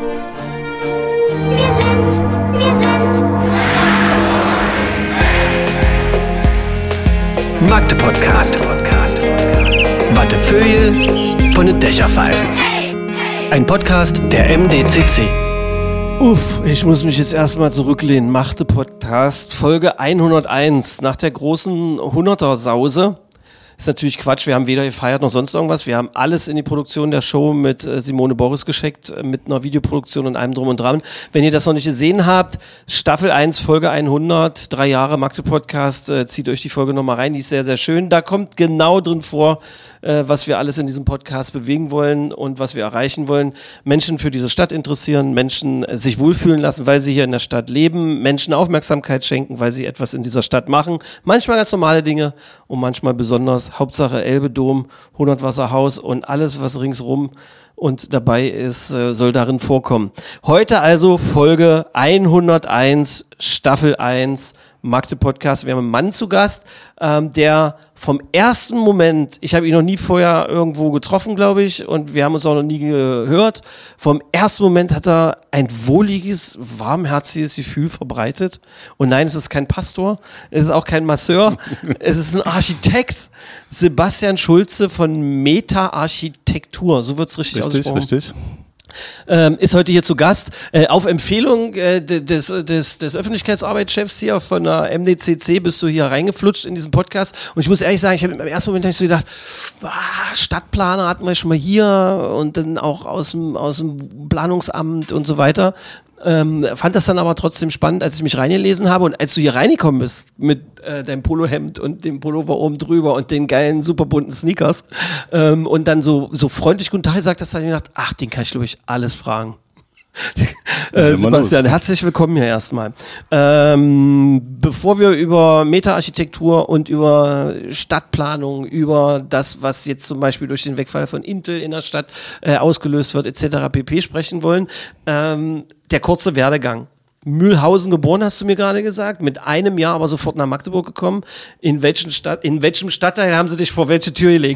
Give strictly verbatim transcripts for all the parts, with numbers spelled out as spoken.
Wir sind, wir sind Magde Podcast. Wattefeuille von den Dächerpfeifen. Ein Podcast der M D C C. Uff, ich muss mich jetzt erstmal zurücklehnen. Magde Podcast, Folge hunderteins. Nach der großen Hunderter-Sause. Ist natürlich Quatsch, wir haben weder gefeiert noch sonst irgendwas. Wir haben alles in die Produktion der Show mit äh, Simone Boris geschickt, äh, mit einer Videoproduktion und allem drum und dran. Wenn ihr das noch nicht gesehen habt, Staffel eins, Folge hundert, drei Jahre Magde Podcast, äh, zieht euch die Folge nochmal rein, die ist sehr, sehr schön. Da kommt genau drin vor, äh, was wir alles in diesem Podcast bewegen wollen und was wir erreichen wollen. Menschen für diese Stadt interessieren, Menschen äh, sich wohlfühlen lassen, weil sie hier in der Stadt leben, Menschen Aufmerksamkeit schenken, weil sie etwas in dieser Stadt machen. Manchmal ganz normale Dinge und manchmal besonders. Hauptsache Elbe-Dom, hundert-Wasser-Haus und alles, was ringsrum und dabei ist, soll darin vorkommen. Heute also Folge hunderteins, Staffel eins, Magde Podcast. Wir haben einen Mann zu Gast, ähm, der vom ersten Moment, ich habe ihn noch nie vorher irgendwo getroffen, glaube ich, und wir haben uns auch noch nie gehört. Vom ersten Moment hat er ein wohliges, warmherziges Gefühl verbreitet. Und nein, es ist kein Pastor, es ist auch kein Masseur, es ist ein Architekt. Sebastian Schulze von Meta Architektur, so wird es richtig, richtig ausgesprochen. Richtig, richtig. Ähm, ist heute hier zu Gast, äh, auf Empfehlung äh, des, des, des Öffentlichkeitsarbeitschefs hier von der M D C C bist du hier reingeflutscht in diesen Podcast und ich muss ehrlich sagen, ich habe im ersten Moment hab ich so gedacht, ah, Stadtplaner hatten wir schon mal hier und dann auch aus dem, aus dem Planungsamt und so weiter. Ähm, fand das dann aber trotzdem spannend, als ich mich reingelesen habe und als du hier reingekommen bist mit äh, deinem Polohemd und dem Pullover oben drüber und den geilen, super bunten Sneakers ähm, und dann so, so freundlich guten Tag gesagt hast, habe ich mir gedacht, ach, den kann ich glaube ich alles fragen. äh, Sebastian, herzlich willkommen hier erstmal. Ähm, bevor wir über Meta-Architektur und über Stadtplanung, über das, was jetzt zum Beispiel durch den Wegfall von Intel in der Stadt äh, ausgelöst wird, et cetera pp. Sprechen wollen, ähm, der kurze Werdegang. Mühlhausen geboren, hast du mir gerade gesagt, mit einem Jahr aber sofort nach Magdeburg gekommen. In welchen Stadt, in welchem Stadtteil haben sie dich vor welche Tür gelegt?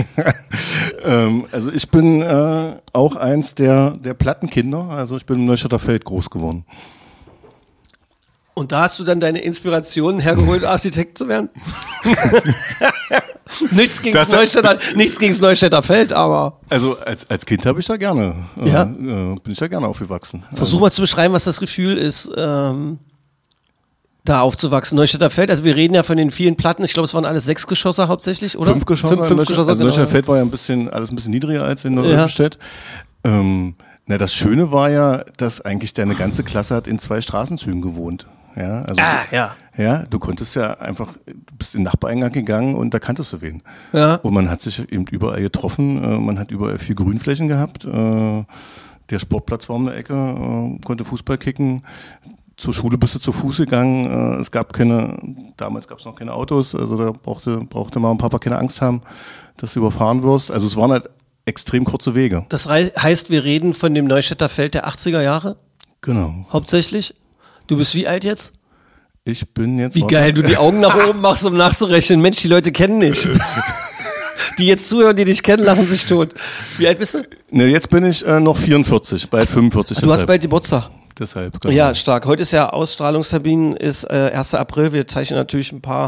ähm, also ich bin äh, auch eins der, der Plattenkinder, also ich bin im Neustädter Feld groß geworden. Und da hast du dann deine Inspiration hergeholt, Architekt zu werden? nichts gegen das Neustädter, nichts gegen das Neustädter Feld, aber... Also als, als Kind habe ich da gerne, äh, ja? äh, bin ich da gerne aufgewachsen. Versuch mal zu beschreiben, was das Gefühl ist, ähm, da aufzuwachsen. Neustädter Feld, also wir reden ja von den vielen Platten, ich glaube es waren alles sechs Geschosse hauptsächlich, oder? Fünf Geschosse. Fünf, fünf Geschosse, also genau. Neustädter Feld war ja ein bisschen, alles ein bisschen niedriger als in Neustädt. Ja. Ähm, na, das Schöne war ja, dass eigentlich deine ganze Klasse hat in zwei Straßenzügen gewohnt. Ja, also ah, ja. Ja, du konntest ja einfach, du bist in den Nachbareingang gegangen und da kanntest du wen. Ja. Und man hat sich eben überall getroffen, man hat überall viel Grünflächen gehabt, der Sportplatz war um die Ecke, konnte Fußball kicken, zur Schule bist du zu Fuß gegangen, es gab keine, damals gab es noch keine Autos, also da brauchte, brauchte Mama und Papa keine Angst haben, dass du überfahren wirst, also es waren halt extrem kurze Wege. Das heißt, wir reden von dem Neustädter Feld der achtziger Jahre? Genau. Hauptsächlich? Du bist wie alt jetzt? Ich bin jetzt... Wie geil du die Augen nach oben machst, um nachzurechnen. Mensch, die Leute kennen dich. Die jetzt zuhören, die dich kennen, lachen sich tot. Wie alt bist du? Ne, jetzt bin ich äh, noch vierundvierzig, bald fünfundvierzig. Du deshalb. Hast bald Geburtstag. Deshalb, genau. Ja, stark. Heute ist ja Ausstrahlungstermin, ist äh, erster April. Wir zeichnen natürlich ein paar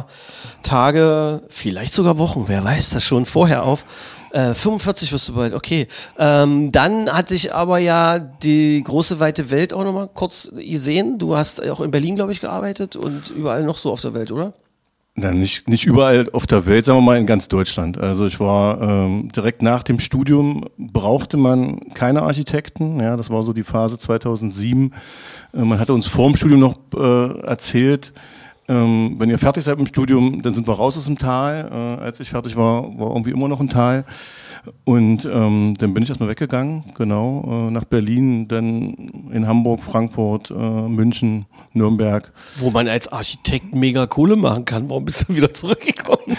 Tage, vielleicht sogar Wochen, wer weiß das schon, vorher auf. Äh, fünfundvierzig wirst du bald, okay. Ähm, dann hatte ich aber ja die große weite Welt auch nochmal kurz gesehen. Du hast auch in Berlin, glaube ich, gearbeitet und überall noch so auf der Welt, oder? Na, nicht, nicht überall auf der Welt, sagen wir mal in ganz Deutschland. Also ich war ähm, direkt nach dem Studium, brauchte man keine Architekten. Ja, das war so die Phase zweitausendsieben. Äh, man hatte uns vor dem Studium noch äh, erzählt, Ähm, wenn ihr fertig seid mit dem Studium, dann sind wir raus aus dem Tal. Äh, als ich fertig war, war irgendwie immer noch ein Tal. Und ähm, dann bin ich erstmal weggegangen, genau, äh, nach Berlin, dann in Hamburg, Frankfurt, äh, München, Nürnberg. Wo man als Architekt mega Kohle machen kann. Warum bist du wieder zurückgekommen?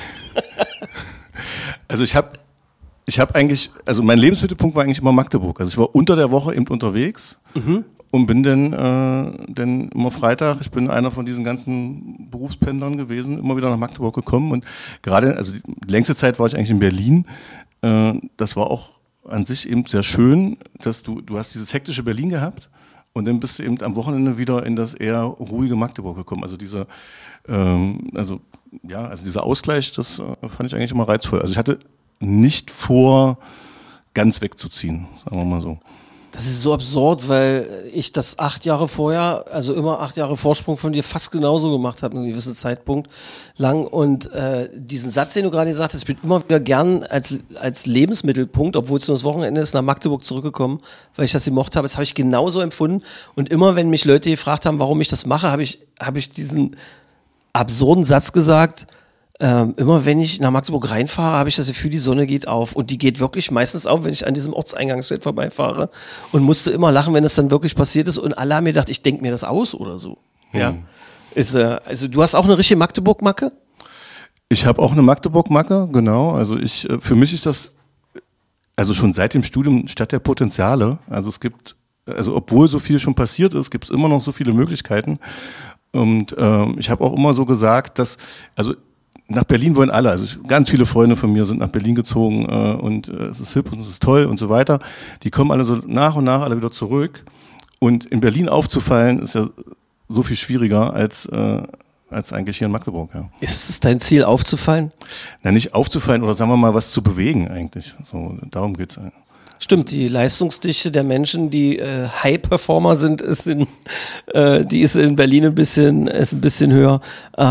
Also ich habe ich hab eigentlich, also mein Lebensmittelpunkt war eigentlich immer Magdeburg. Also ich war unter der Woche eben unterwegs. Mhm. Und bin dann, äh, dann immer Freitag, ich bin einer von diesen ganzen Berufspendlern gewesen, immer wieder nach Magdeburg gekommen und gerade, also die längste Zeit war ich eigentlich in Berlin, äh, das war auch an sich eben sehr schön, dass du, du hast dieses hektische Berlin gehabt und dann bist du eben am Wochenende wieder in das eher ruhige Magdeburg gekommen. Also dieser, ähm, also, ja, also dieser Ausgleich, das äh, fand ich eigentlich immer reizvoll. Also ich hatte nicht vor, ganz wegzuziehen, sagen wir mal so. Das ist so absurd, weil ich das acht Jahre vorher, also immer acht Jahre Vorsprung von dir fast genauso gemacht habe, einen gewissen Zeitpunkt lang. Und äh, diesen Satz, den du gerade gesagt hast, ich bin immer wieder gern als, als Lebensmittelpunkt, obwohl es nur das Wochenende ist, nach Magdeburg zurückgekommen, weil ich das gemocht habe. Das habe ich genauso empfunden. Und immer, wenn mich Leute gefragt haben, warum ich das mache, habe ich, habe ich diesen absurden Satz gesagt. Ähm, immer wenn ich nach Magdeburg reinfahre, habe ich das Gefühl, die Sonne geht auf. Und die geht wirklich meistens auf, wenn ich an diesem Ortseingangsschild vorbeifahre. Und musste immer lachen, wenn es dann wirklich passiert ist. Und alle haben mir gedacht, ich denke mir das aus oder so. Hm. Ja. Ist, äh, also du hast auch eine richtige Magdeburg-Macke? Ich habe auch eine Magdeburg-Macke, genau. Also ich, für mich ist das, also schon seit dem Studium Stadt der Potenziale. Also es gibt, also obwohl so viel schon passiert ist, gibt es immer noch so viele Möglichkeiten. Und ähm, ich habe auch immer so gesagt, dass, also nach Berlin wollen alle, also ganz viele Freunde von mir sind nach Berlin gezogen äh, und äh, es ist hip und es ist toll und so weiter. Die kommen alle so nach und nach alle wieder zurück. Und in Berlin aufzufallen ist ja so viel schwieriger als, äh, als eigentlich hier in Magdeburg. Ja. Ist es dein Ziel, aufzufallen? Na, nicht aufzufallen oder sagen wir mal was zu bewegen eigentlich. So, darum geht's. Ja. Stimmt, die Leistungsdichte der Menschen, die äh, High-Performer sind, ist in, äh, die ist in Berlin ein bisschen, ist ein bisschen höher.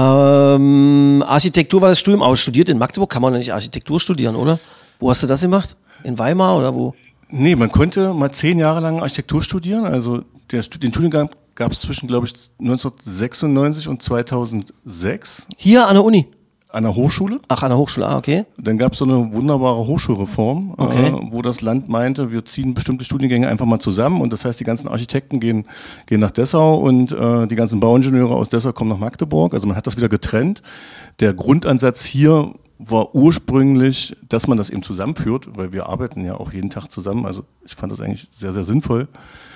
Ähm, Architektur war das Studium, aber studiert in Magdeburg kann man ja nicht Architektur studieren, oder? Wo hast du das gemacht? In Weimar oder wo? Nee, man konnte mal zehn Jahre lang Architektur studieren. Also der, den Studiengang gab es zwischen, glaube ich, neunzehnhundertsechsundneunzig und zweitausendsechs. Hier an der Uni? An der Hochschule. Ach, an der Hochschule, ah, okay. Dann gab es so eine wunderbare Hochschulreform, okay. äh, wo das Land meinte, wir ziehen bestimmte Studiengänge einfach mal zusammen und das heißt, die ganzen Architekten gehen, gehen nach Dessau und äh, die ganzen Bauingenieure aus Dessau kommen nach Magdeburg. Also man hat das wieder getrennt. Der Grundansatz hier war ursprünglich, dass man das eben zusammenführt, weil wir arbeiten ja auch jeden Tag zusammen. Also ich fand das eigentlich sehr, sehr sinnvoll.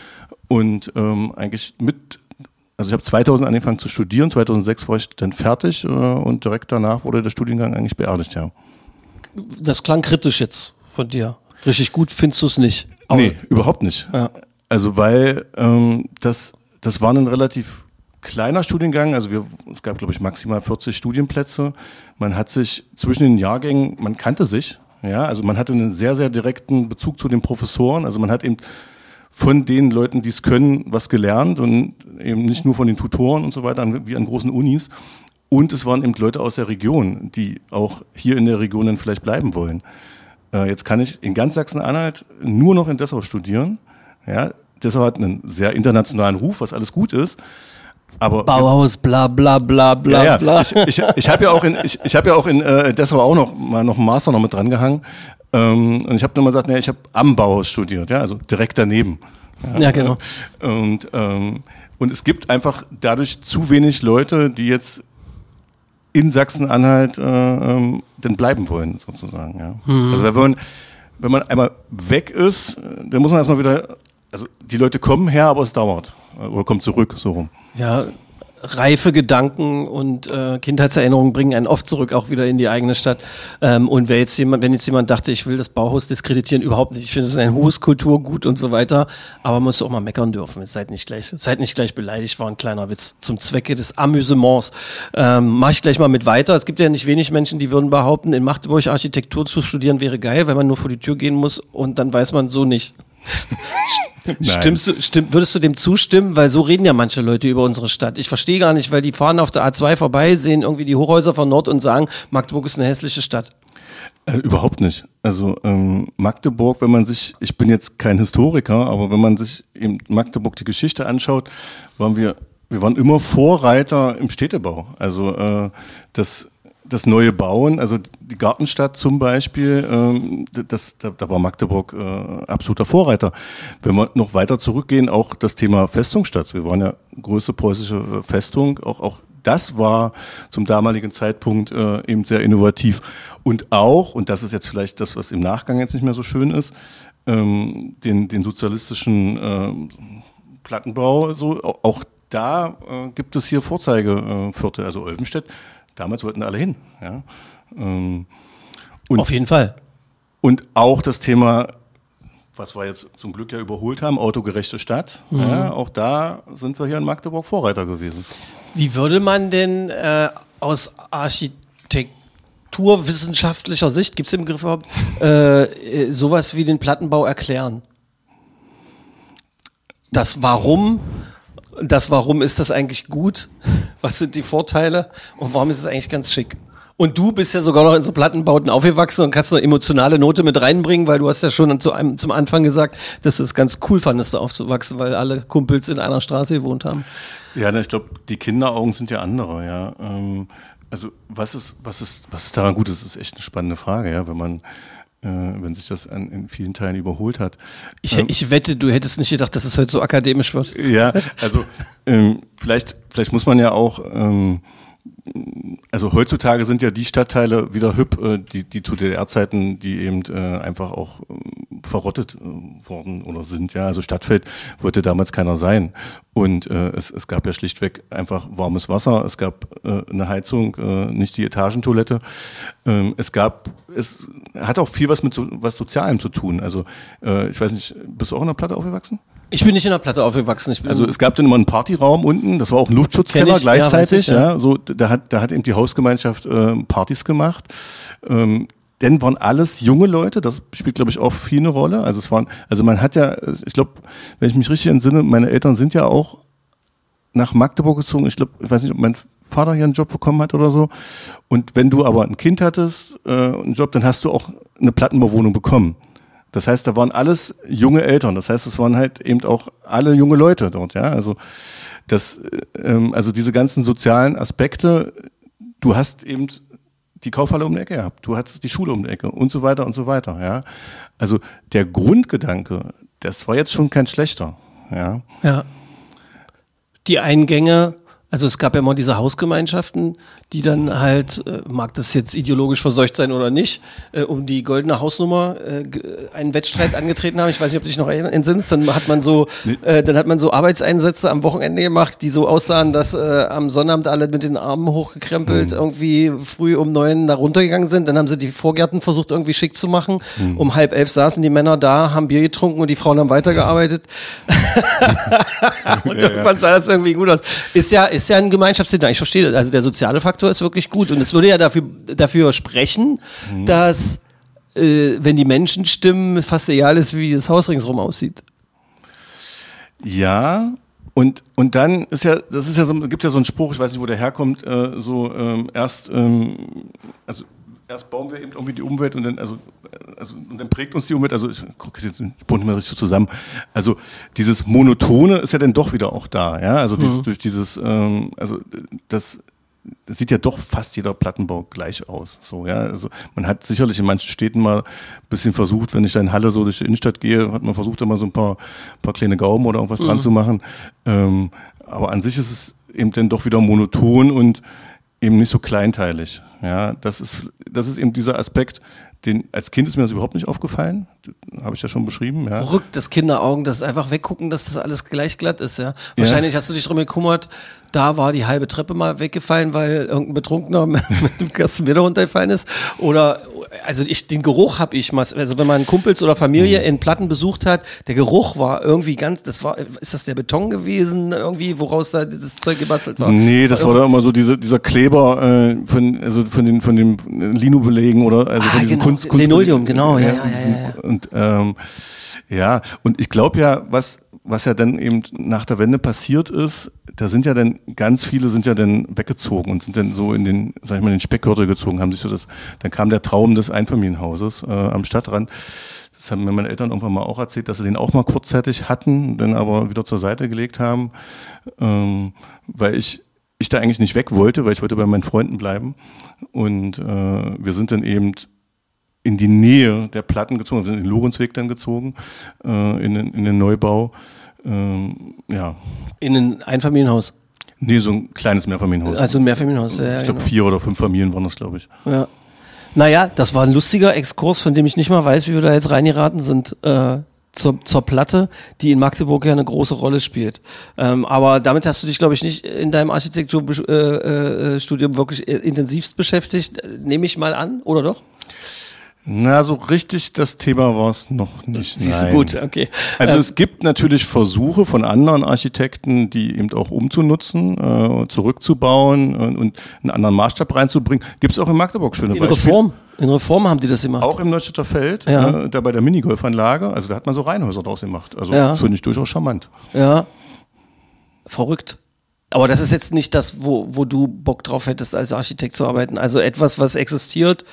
Und ähm, eigentlich mit Also ich habe zweitausend angefangen zu studieren, zweitausendsechs war ich dann fertig äh, und direkt danach wurde der Studiengang eigentlich beerdigt, ja. Das klang kritisch jetzt von dir. Richtig gut findest du es nicht? Aber nee, überhaupt nicht. Ja. Also weil ähm, das, das war ein relativ kleiner Studiengang, also wir, es gab glaube ich maximal vierzig Studienplätze. Man hat sich zwischen den Jahrgängen, man kannte sich, ja, also man hatte einen sehr, sehr direkten Bezug zu den Professoren, also man hat eben von den Leuten, die es können, was gelernt und eben nicht nur von den Tutoren und so weiter, wie an großen Unis. Und es waren eben Leute aus der Region, die auch hier in der Region dann vielleicht bleiben wollen. Äh, jetzt kann ich in ganz Sachsen-Anhalt nur noch in Dessau studieren. Ja, Dessau hat einen sehr internationalen Ruf, was alles gut ist. Aber Bauhaus, bla bla bla bla ja, ja. bla. Ich, ich, ich habe ja auch in, ich, ich hab ja auch in äh, Dessau auch noch mal noch einen Master noch mit dran gehangen. Ähm, und ich habe nur mal gesagt, nee, ich habe am Bauhaus studiert, ja, also direkt daneben. Ja, ja genau. Und, ähm, und es gibt einfach dadurch zu wenig Leute, die jetzt in Sachsen-Anhalt äh, ähm, dann bleiben wollen, sozusagen. Ja. Mhm. Also wenn man, wenn man einmal weg ist, dann muss man erstmal wieder, also die Leute kommen her, aber es dauert. Oder kommen zurück, so rum. Ja, reife Gedanken und äh, Kindheitserinnerungen bringen einen oft zurück, auch wieder in die eigene Stadt. Ähm, und wer jetzt jemand, wenn jetzt jemand dachte, ich will das Bauhaus diskreditieren, überhaupt nicht. Ich finde, es ist ein hohes Kulturgut und so weiter. Aber man muss auch mal meckern dürfen. Jetzt seid nicht gleich, seid nicht gleich beleidigt, war ein kleiner Witz zum Zwecke des Amüsements. Ähm, Mache ich gleich mal mit weiter. Es gibt ja nicht wenig Menschen, die würden behaupten, in Magdeburg Architektur zu studieren wäre geil, wenn man nur vor die Tür gehen muss und dann weiß man so nicht. Stimmst du, stimm, würdest du dem zustimmen? Weil so reden ja manche Leute über unsere Stadt. Ich verstehe gar nicht, weil die fahren auf der A zwei vorbei, sehen irgendwie die Hochhäuser von Nord und sagen, Magdeburg ist eine hässliche Stadt. Äh, überhaupt nicht. Also ähm, Magdeburg, wenn man sich, ich bin jetzt kein Historiker, aber wenn man sich in Magdeburg die Geschichte anschaut, waren wir, wir waren immer Vorreiter im Städtebau. Also äh, das Das neue Bauen, also die Gartenstadt zum Beispiel, ähm, das, da, da war Magdeburg äh, absoluter Vorreiter. Wenn wir noch weiter zurückgehen, auch das Thema Festungsstadt. Wir waren ja größte preußische Festung. Auch, auch das war zum damaligen Zeitpunkt äh, eben sehr innovativ. Und auch, und das ist jetzt vielleicht das, was im Nachgang jetzt nicht mehr so schön ist, ähm, den, den sozialistischen äh, Plattenbau, so, auch da äh, gibt es hier Vorzeigeviertel, also Olvenstedt. Damals wollten alle hin. Ja. Und auf jeden Fall. Und auch das Thema was wir jetzt zum Glück ja überholt haben, autogerechte Stadt, mhm. ja, auch da sind wir hier in Magdeburg Vorreiter gewesen. Wie würde man denn äh, aus architekturwissenschaftlicher Sicht, gibt es den Begriff überhaupt, äh, sowas wie den Plattenbau erklären? Das Warum, das Warum ist das eigentlich gut? Was sind die Vorteile und warum ist es eigentlich ganz schick? Und du bist ja sogar noch in so Plattenbauten aufgewachsen und kannst eine emotionale Note mit reinbringen, weil du hast ja schon zu einem, zum Anfang gesagt, dass du es ganz cool fandest, da aufzuwachsen, weil alle Kumpels in einer Straße gewohnt haben. Ja, ich glaube, die Kinderaugen sind ja andere, ja. Also was ist, was ist, was ist daran gut? Das ist echt eine spannende Frage, ja, wenn man, wenn sich das an, in vielen Teilen überholt hat. Ich, ähm, ich wette, du hättest nicht gedacht, dass es heute so akademisch wird. Ja, also ähm, vielleicht, vielleicht muss man ja auch ähm, also heutzutage sind ja die Stadtteile wieder hüb, äh, die, die zu D D R-Zeiten, die eben äh, einfach auch äh, verrottet äh, worden oder sind. Ja, also Stadtfeld wollte damals keiner sein. Und äh, es, es gab ja schlichtweg einfach warmes Wasser, es gab äh, eine Heizung, äh, nicht die Etagentoilette. Ähm, es gab, es hat auch viel was mit so, was Sozialem zu tun. Also äh, ich weiß nicht, bist du auch in der Platte aufgewachsen? Ich bin nicht in der Platte aufgewachsen. Ich bin also es gab dann immer einen Partyraum unten, das war auch ein Luftschutzkeller gleichzeitig. Ja, ja. Ja, so, da hat, da hat eben die Hausgemeinschaft äh, Partys gemacht. Ähm, Denn waren alles junge Leute, das spielt, glaube ich, auch viel eine Rolle. Also es waren, also man hat ja, ich glaube, wenn ich mich richtig entsinne, meine Eltern sind ja auch nach Magdeburg gezogen. Ich glaube, ich weiß nicht, ob mein Vater hier einen Job bekommen hat oder so. Und wenn du aber ein Kind hattest, äh, einen Job, dann hast du auch eine Plattenbauwohnung bekommen. Das heißt, da waren alles junge Eltern. Das heißt, es waren halt eben auch alle junge Leute dort. Ja, also das, ähm, also diese ganzen sozialen Aspekte. Du hast eben die Kaufhalle um die Ecke gehabt, du hattest die Schule um die Ecke und so weiter und so weiter, ja. Also der Grundgedanke, das war jetzt schon kein schlechter, ja. Ja. Die Eingänge, also es gab ja immer diese Hausgemeinschaften, die dann halt, äh, mag das jetzt ideologisch verseucht sein oder nicht, äh, um die goldene Hausnummer äh, einen Wettstreit angetreten haben. Ich weiß nicht, ob du dich noch entsinnst. Dann hat man so, äh, dann hat man so Arbeitseinsätze am Wochenende gemacht, die so aussahen, dass äh, am Sonnabend alle mit den Armen hochgekrempelt mhm. irgendwie früh um neun da runtergegangen sind. Dann haben sie die Vorgärten versucht irgendwie schick zu machen. Mhm. Um halb elf saßen die Männer da, haben Bier getrunken und die Frauen haben weitergearbeitet. Und ja, irgendwann ja. sah das irgendwie gut aus. Ist ja, ist ja ein Gemeinschaftsding. Ich verstehe das. Also der soziale Faktor ist wirklich gut. Und es würde ja dafür, dafür sprechen, mhm. dass, äh, wenn die Menschen stimmen, fast egal ist, wie das Haus ringsherum aussieht. Ja, und, und dann ist ja, das ist ja so, gibt ja so einen Spruch, ich weiß nicht, wo der herkommt, äh, so, ähm, erst, ähm, also, erst bauen wir eben irgendwie die Umwelt und dann, also, also, und dann prägt uns die Umwelt, also ich gucke jetzt den Spruch nicht mehr richtig so zusammen. Also dieses Monotone ist ja dann doch wieder auch da, ja. Also mhm. dieses, durch dieses, ähm, also das, das sieht ja doch fast jeder Plattenbau gleich aus. So, ja. Also man hat sicherlich in manchen Städten mal ein bisschen versucht, wenn ich da in Halle so durch die Innenstadt gehe, hat man versucht, da mal so ein paar, paar kleine Gauben oder irgendwas mhm. dran zu machen. Ähm, aber an sich ist es eben dann doch wieder monoton und eben nicht so kleinteilig. Ja, das ist, das ist eben dieser Aspekt, den, als Kind ist mir das überhaupt nicht aufgefallen. Habe ich ja schon beschrieben. Ja. Verrückt, das Kinderaugen, das einfach weggucken, dass das alles gleich glatt ist. Ja. Wahrscheinlich ja. hast du dich drum gekümmert, da war die halbe Treppe mal weggefallen, weil irgendein Betrunkener mit dem Kasten wieder runtergefallen ist. Oder, also ich, den Geruch habe ich mal, also wenn man Kumpels oder Familie mhm. in Platten besucht hat, der Geruch war irgendwie ganz, das war, ist das der Beton gewesen, irgendwie, woraus da das Zeug gebastelt war? Nee, das, das war, war da immer so diese, dieser Kleber äh, von, also von den, von den Lino-Belegen oder, also ah, von diesen genau. Kunst, Kunst Linoleum, genau, ja, ja, ja, ja, ja. Und, ähm, ja, und ich glaube ja, was, was ja dann eben nach der Wende passiert ist, da sind ja dann, ganz viele sind ja dann weggezogen und sind dann so in den, sag ich mal, in den Speckgürtel gezogen, haben sich so das, dann kam der Traum des Einfamilienhauses äh, am Stadtrand. Das haben mir meine Eltern irgendwann mal auch erzählt, dass sie den auch mal kurzzeitig hatten, dann aber wieder zur Seite gelegt haben, ähm, weil ich, ich da eigentlich nicht weg wollte, weil ich wollte bei meinen Freunden bleiben. Und äh, wir sind dann eben in die Nähe der Platten gezogen, sind in den Lorenzweg dann gezogen, äh, in, den, in den Neubau. Ähm, ja. In ein Einfamilienhaus? Nee, so ein kleines Mehrfamilienhaus. Also ein Mehrfamilienhaus, ja. Ich glaube, genau. vier oder fünf Familien waren das, glaube ich. Ja. Naja, das war ein lustiger Exkurs, von dem ich nicht mal weiß, wie wir da jetzt reingeraten sind, äh, zur, zur Platte, die in Magdeburg ja eine große Rolle spielt. Ähm, aber damit hast du dich, glaube ich, nicht in deinem Architekturstudium äh, äh, wirklich intensivst beschäftigt, nehme ich mal an, oder doch? Na, so richtig das Thema war es noch nicht. Siehst du, Nein. gut, okay. Also Ähm, es gibt natürlich Versuche von anderen Architekten, die eben auch umzunutzen, äh, zurückzubauen und, und einen anderen Maßstab reinzubringen. Gibt es auch in Magdeburg schöne in Beispiele. Reform, in Reform haben die das gemacht. Auch im Neustädter Feld, Ja. äh, da bei der Minigolfanlage, also da hat man so Reihenhäuser draus gemacht. Also Ja. finde ich durchaus charmant. Ja, verrückt. Aber das ist jetzt nicht das, wo, wo du Bock drauf hättest, als Architekt zu arbeiten. Also etwas, was existiert,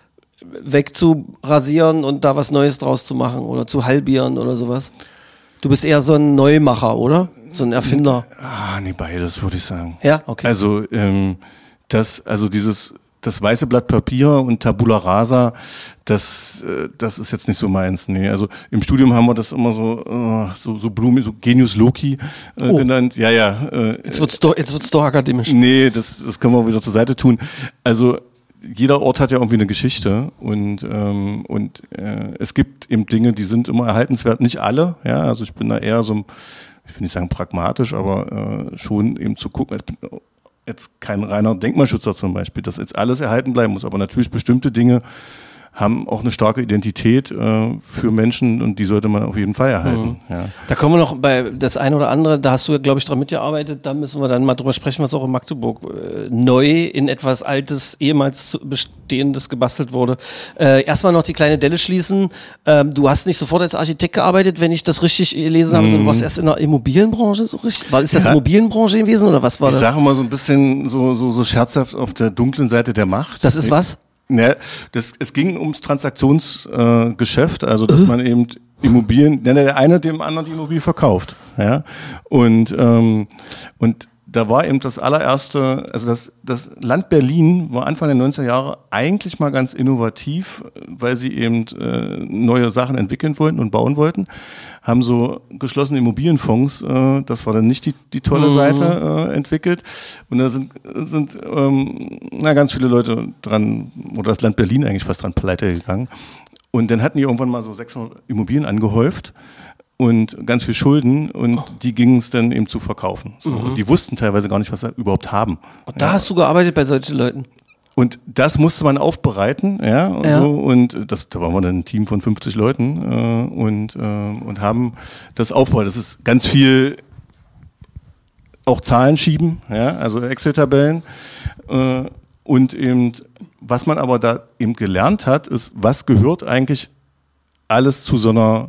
wegzurasieren und da was Neues draus zu machen oder zu halbieren oder sowas. Du bist eher so ein Neumacher, oder? So ein Erfinder. Ah, nee, beides würde ich sagen. Ja, okay. Also ähm, das, also dieses das weiße Blatt Papier und Tabula Rasa, das, äh, das ist jetzt nicht so meins. Nee, also im Studium haben wir das immer so, äh, so, so blumig, so Genius Loci äh, Oh. genannt. Ja, ja. Äh, Jetzt wird's doch, jetzt wird's doch akademisch. Nee, das, das können wir wieder zur Seite tun. Also jeder Ort hat ja irgendwie eine Geschichte und, ähm, und äh, es gibt eben Dinge, die sind immer erhaltenswert. Nicht alle, ja, also ich bin da eher so, ich will nicht sagen pragmatisch, aber äh, schon eben zu gucken. Ich bin jetzt kein reiner Denkmalschützer zum Beispiel, dass jetzt alles erhalten bleiben muss, aber natürlich bestimmte Dinge haben auch eine starke Identität äh, für Menschen und die sollte man auf jeden Fall erhalten. Mhm. Ja. Da kommen wir noch bei das eine oder andere, da hast du ja, glaube ich, dran mitgearbeitet, da müssen wir dann mal drüber sprechen, was auch in Magdeburg äh, neu in etwas Altes, ehemals zu- Bestehendes gebastelt wurde. Äh, erstmal noch die kleine Delle schließen. Ähm, du hast nicht sofort als Architekt gearbeitet, wenn ich das richtig gelesen habe, sondern du warst erst in der Immobilienbranche so richtig? War, ist das Ja. Immobilienbranche gewesen oder was war Ich das? sage mal so ein bisschen so, so, so scherzhaft auf der dunklen Seite der Macht. Das ist was? Ja, das, es ging ums Transaktionsgeschäft, äh, Geschäft, also dass man eben Immobilien, ja, der eine dem anderen die Immobilie verkauft, ja, und ähm, und da war eben das allererste, also das, das Land Berlin war Anfang der neunziger Jahre eigentlich mal ganz innovativ, weil sie eben äh, neue Sachen entwickeln wollten und bauen wollten, haben so geschlossene Immobilienfonds, äh, das war dann nicht die, die tolle Seite, äh, entwickelt und da sind, sind ähm, na, ganz viele Leute dran, oder das Land Berlin eigentlich fast dran pleite gegangen und dann hatten die irgendwann mal so sechshundert Immobilien angehäuft und ganz viel Schulden und die gingen es dann eben zu verkaufen. So. Und die wussten teilweise gar nicht, was sie überhaupt haben. Und da hast du gearbeitet bei solchen Leuten? Und das musste man aufbereiten, ja, und, Ja. so, und das, da waren wir dann ein Team von fünfzig Leuten äh, und, äh, und haben das aufbereitet. Das ist ganz viel auch Zahlen schieben, ja, also Excel-Tabellen äh, und eben, was man aber da eben gelernt hat, ist, was gehört eigentlich alles zu so einer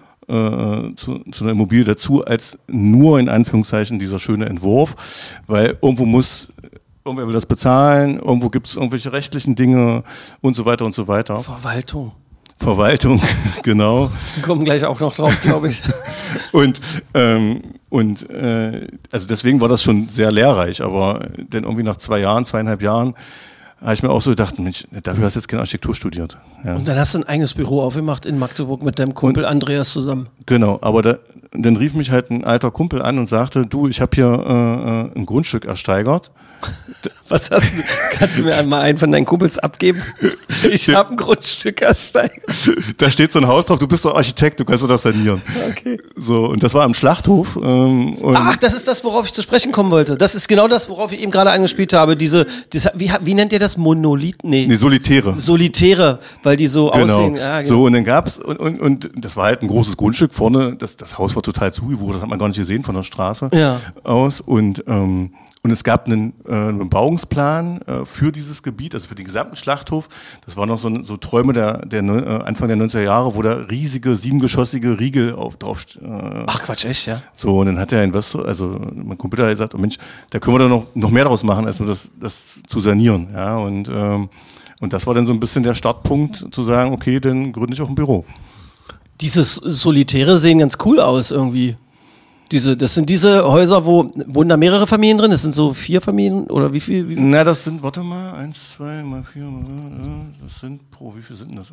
Äh, zu, zu einer Immobilie dazu, als nur in Anführungszeichen dieser schöne Entwurf, weil irgendwo muss, irgendwer will das bezahlen, irgendwo gibt es irgendwelche rechtlichen Dinge und so weiter und so weiter. Verwaltung. Verwaltung, genau. Wir kommen gleich auch noch drauf, glaube ich. Und, ähm, und äh, also deswegen war das schon sehr lehrreich, aber dann irgendwie nach zwei Jahren, zweieinhalb Jahren, habe ich mir auch so gedacht, Mensch, dafür hast du jetzt keine Architektur studiert. Ja. Und dann hast du ein eigenes Büro aufgemacht in Magdeburg mit deinem Kumpel Andreas zusammen. Genau, aber da, dann rief mich halt ein alter Kumpel an und sagte, du, ich habe hier äh, ein Grundstück ersteigert. Was hast du? Kannst du mir einmal einen von deinen Kumpels abgeben? Ich habe ein Grundstück ersteigert. Da steht so ein Haus drauf, du bist doch Architekt, du kannst doch das sanieren. Okay. So, und das war am Schlachthof. Ähm, und Ach, das ist das, worauf ich zu sprechen kommen wollte. Das ist genau das, worauf ich eben gerade angespielt habe. Diese, diese wie, wie nennt ihr das? Monolith? Nee. nee, Solitäre. Solitäre, weil die so Genau. aussehen. Ja, genau. So, und dann gab's und, und, und das war halt ein großes Grundstück vorne, das, das Haus war total zugewuchert, das hat man gar nicht gesehen von der Straße Ja. aus. Und, ähm, und es gab einen, äh, einen Bebauungsplan äh, für dieses Gebiet, also für den gesamten Schlachthof. Das waren noch so, so Träume der, der äh, Anfang der neunziger Jahre, wo da riesige, siebengeschossige Riegel auf, drauf äh, Ach Quatsch, echt, ja? so, und dann hat der Investor, also mein Kumpel da gesagt, oh Mensch, da können wir doch noch, noch mehr draus machen, als nur das, das zu sanieren. Ja, und, ähm, und das war dann so ein bisschen der Startpunkt, zu sagen, okay, dann gründe ich auch ein Büro. Diese Solitäre sehen ganz cool aus irgendwie. Diese, das sind diese Häuser, wo wohnen da mehrere Familien drin? Das sind so vier Familien oder wie viel? Wie viel? Na, das sind, warte mal, eins, zwei, mal vier, das sind pro, wie viel sind denn das?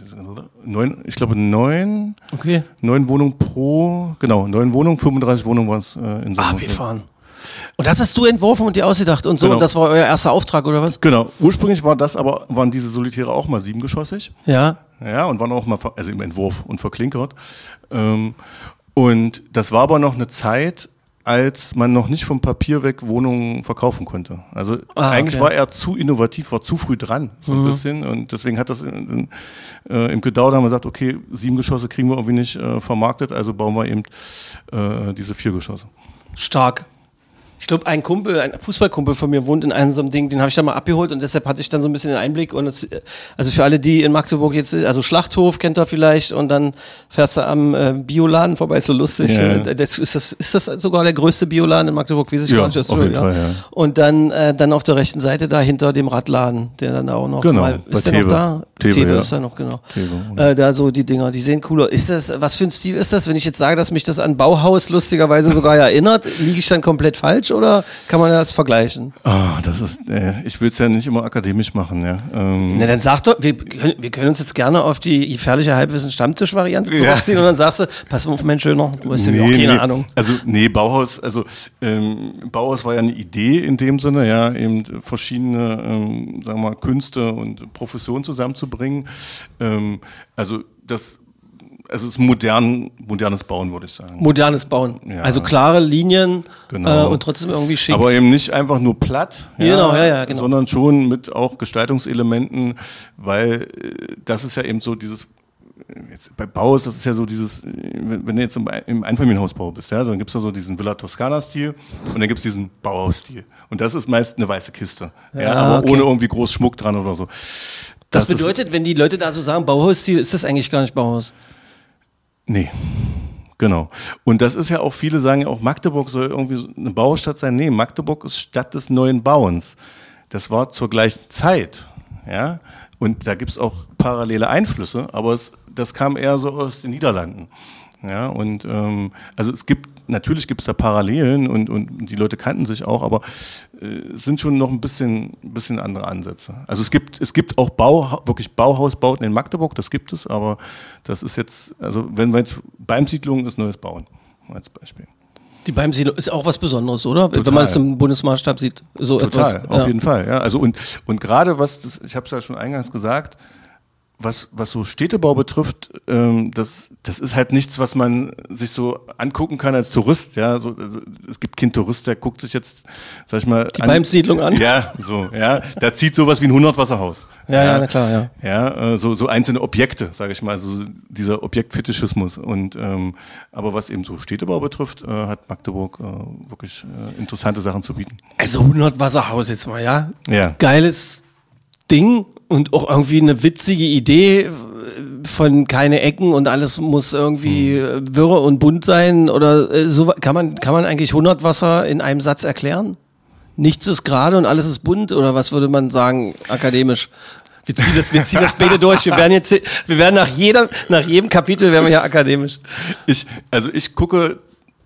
Neun, ich glaube neun, Okay. neun Wohnungen pro, genau, neun Wohnungen, fünfunddreißig Wohnungen waren es äh, in Summe. Ah, wir fahren. Und das hast du entworfen und dir ausgedacht und so, Genau. und das war euer erster Auftrag oder was? Genau, ursprünglich war das aber, waren diese Solitäre auch mal siebengeschossig. Ja. Ja, und waren auch mal, ver- also im Entwurf und verklinkert. Ähm, und das war aber noch eine Zeit, als man noch nicht vom Papier weg Wohnungen verkaufen konnte. Also Ah, eigentlich okay. war er zu innovativ, war zu früh dran, so ein Mhm. bisschen. Und deswegen hat das in, in, äh, im Gedauert haben wir gesagt, okay, sieben Geschosse kriegen wir irgendwie nicht äh, vermarktet, also bauen wir eben äh, diese vier Geschosse. Stark. Ich glaube, ein Kumpel, ein Fußballkumpel von mir wohnt in einem so einem Ding, den habe ich dann mal abgeholt und deshalb hatte ich dann so ein bisschen den Einblick. Und es, also für alle, die in Magdeburg jetzt, also Schlachthof kennt ihr vielleicht und dann fährst du am äh, Bioladen vorbei, ist so lustig. Ja. Äh, das, ist, das, ist das sogar der größte Bioladen in Magdeburg, wie sich Ja, gar nicht das auf so, jeden ja. Fall, ja. Und dann, äh, dann auf der rechten Seite da hinter dem Radladen, der dann auch noch Genau, mal, bei ist der Tewe. noch da? Tewe, ja. ist da noch, genau. Tewe, äh, da so die Dinger, die sehen cooler. Ist das, was für ein Stil ist das? Wenn ich jetzt sage, dass mich das an Bauhaus lustigerweise sogar erinnert, liege ich dann komplett falsch oder kann man das vergleichen? Ah, das ist, äh, ich will es ja nicht immer akademisch machen, ja. Ähm, Na, dann sag doch, wir können, wir können uns jetzt gerne auf die gefährliche Halbwissen-Stammtisch-Variante Ja. zurückziehen und dann sagst du, pass auf, mein Schöner, du hast ja auch keine nee. Ahnung. Also, nee, Bauhaus, also, ähm, Bauhaus war ja eine Idee in dem Sinne, ja, eben verschiedene, ähm, sagen wir mal, Künste und Professionen zusammenzubringen. Ähm, also, das, also, es ist modern, modernes Bauen, würde ich sagen. Modernes Bauen. Ja. Also klare Linien Genau. äh, und trotzdem irgendwie schick. Aber eben nicht einfach nur platt, Genau, ja, ja, genau. sondern schon mit auch Gestaltungselementen, weil äh, das ist ja eben so dieses, jetzt bei Bauhaus, das ist ja so dieses, äh, wenn wenn du jetzt im, im Einfamilienhausbau bist, ja, dann gibt es ja so diesen Villa Toscana-Stil und dann gibt es diesen Bauhaus-Stil. Und das ist meist eine weiße Kiste, ja, Ja, aber okay. ohne irgendwie groß Schmuck dran oder so. das, Das ist- bedeutet, wenn die Leute da so sagen, Bauhausstil, ist das eigentlich gar nicht Bauhaus. Nee, genau. Und das ist ja auch, viele sagen ja auch, Magdeburg soll irgendwie so eine Baustadt sein. Nee, Magdeburg ist Stadt des neuen Bauens. Das war zur gleichen Zeit, ja. Und da gibt's auch parallele Einflüsse, aber es, das kam eher so aus den Niederlanden. Ja, und ähm, also es gibt, natürlich gibt es da Parallelen und, und die Leute kannten sich auch, aber äh, es sind schon noch ein bisschen, bisschen andere Ansätze. Also es gibt, es gibt auch Bau, wirklich Bauhausbauten in Magdeburg, das gibt es, aber das ist jetzt, also wenn wir jetzt Beimsiedlung ist neues Bauen als Beispiel. Die Beimsiedlung ist auch was Besonderes, oder? Total. Wenn man es im Bundesmaßstab sieht. So Total, etwas, auf ja. jeden Fall. Ja, also und, und gerade was, das, ich habe es ja schon eingangs gesagt, was, was so Städtebau betrifft, ähm, das, das ist halt nichts, was man sich so angucken kann als Tourist. Ja, so, also, es gibt keinen Tourist, der guckt sich jetzt, sag ich mal, Die Beimsiedlung an? Ja, so, ja, da zieht sowas wie ein Hundertwasserhaus. Ja, ja, na klar, ja. Ja, äh, so, so einzelne Objekte, sage ich mal, also dieser Objektfetischismus. Und ähm, aber was eben so Städtebau betrifft, äh, hat Magdeburg äh, wirklich äh, interessante Sachen zu bieten. Also hundert Wasserhaus jetzt mal, ja? Ja. Geiles Ding und auch irgendwie eine witzige Idee von keine Ecken und alles muss irgendwie Hm. wirre und bunt sein oder äh, so. Kann man, kann man eigentlich hundert Wasser in einem Satz erklären? Nichts ist gerade und alles ist bunt oder was würde man sagen akademisch? Wir ziehen das, wir ziehen das beide durch. Wir werden jetzt, wir werden nach jedem, nach jedem Kapitel werden wir ja akademisch. Ich, also ich gucke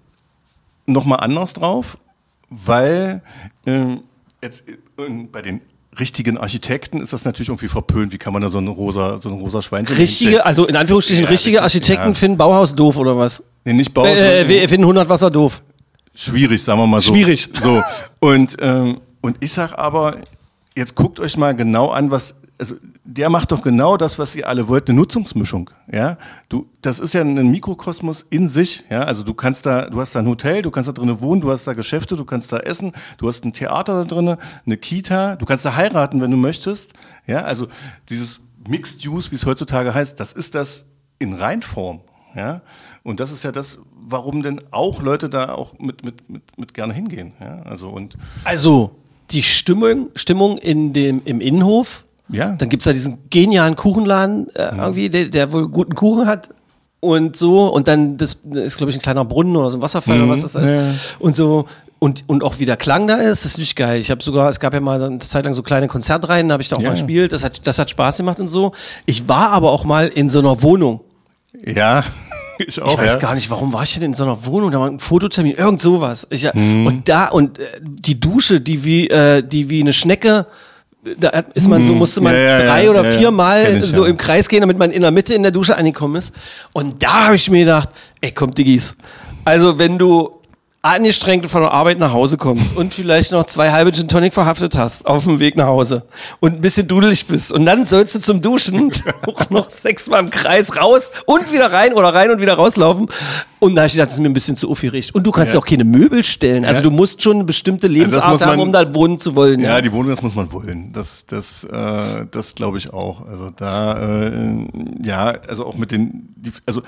nochmal anders drauf, weil ähm, jetzt äh, bei den richtigen Architekten ist das natürlich irgendwie verpönt. Wie kann man da so ein rosa, so ein rosa Schweinchen Richtige, hinstellen? also in Anführungsstrichen Ja, richtige richtig, Architekten ja. finden Bauhaus doof oder was? Nee, nicht Bau, Äh, sondern- wir finden hundert Wasser doof. schwierig, sagen wir mal so. Schwierig. So. Und, ähm, und ich sag aber, jetzt guckt euch mal genau an, was, also der macht doch genau das, was ihr alle wollt, eine Nutzungsmischung. Ja, du, das ist ja ein Mikrokosmos in sich. Ja, also du kannst da, du hast da ein Hotel, du kannst da drinnen wohnen, du hast da Geschäfte, du kannst da essen, du hast ein Theater da drinnen, eine Kita, du kannst da heiraten, wenn du möchtest. Ja, also dieses Mixed Use, wie es heutzutage heißt, das ist das in Reinform. Ja, und das ist ja das, warum denn auch Leute da auch mit, mit, mit, mit gerne hingehen. Ja, also und Also, die Stimmung, Stimmung in dem, im Innenhof. Ja. Dann gibt's da diesen genialen Kuchenladen, äh, irgendwie, der, der wohl guten Kuchen hat. Und so. Und dann, das ist, glaube ich, ein kleiner Brunnen oder so ein Wasserfall oder was das ist. ja. Und so. Und, und auch wie der Klang da ist, das ist nicht geil. Ich habe sogar, es gab ja mal eine Zeit lang so kleine Konzertreihen, da habe ich da auch Ja, mal ja. gespielt. Das hat, das hat Spaß gemacht und so. Ich war aber auch mal in so einer Wohnung. ja, ich auch. Ich weiß ja. gar nicht, warum war ich denn in so einer Wohnung? Da war ein Fototermin, irgend sowas. Ich, Mhm. Und da, und äh, die Dusche, die wie, äh, die wie eine Schnecke, da ist man so, musste man Mhm. Ja, ja, ja, drei oder ja, ja. viermal Kenn ich, so ja. im Kreis gehen, damit man in der Mitte in der Dusche angekommen ist. Und da habe ich mir gedacht, ey, komm, Diggis. Also wenn du angestrengt von der Arbeit nach Hause kommst und vielleicht noch zwei halbe Gin Tonic verhaftet hast auf dem Weg nach Hause und ein bisschen dudelig bist und dann sollst du zum Duschen auch noch sechsmal im Kreis raus und wieder rein oder rein und wieder rauslaufen und da habe ich gedacht, das ist mir ein bisschen zu aufgeregt. Und du kannst ja auch keine Möbel stellen, also du musst schon eine bestimmte Lebensart also haben, man, um da wohnen zu wollen. Ja, Ja, die Wohnung, das muss man wollen. Das, das, äh, das glaube ich auch. Also da, äh, ja, also auch mit den, die, also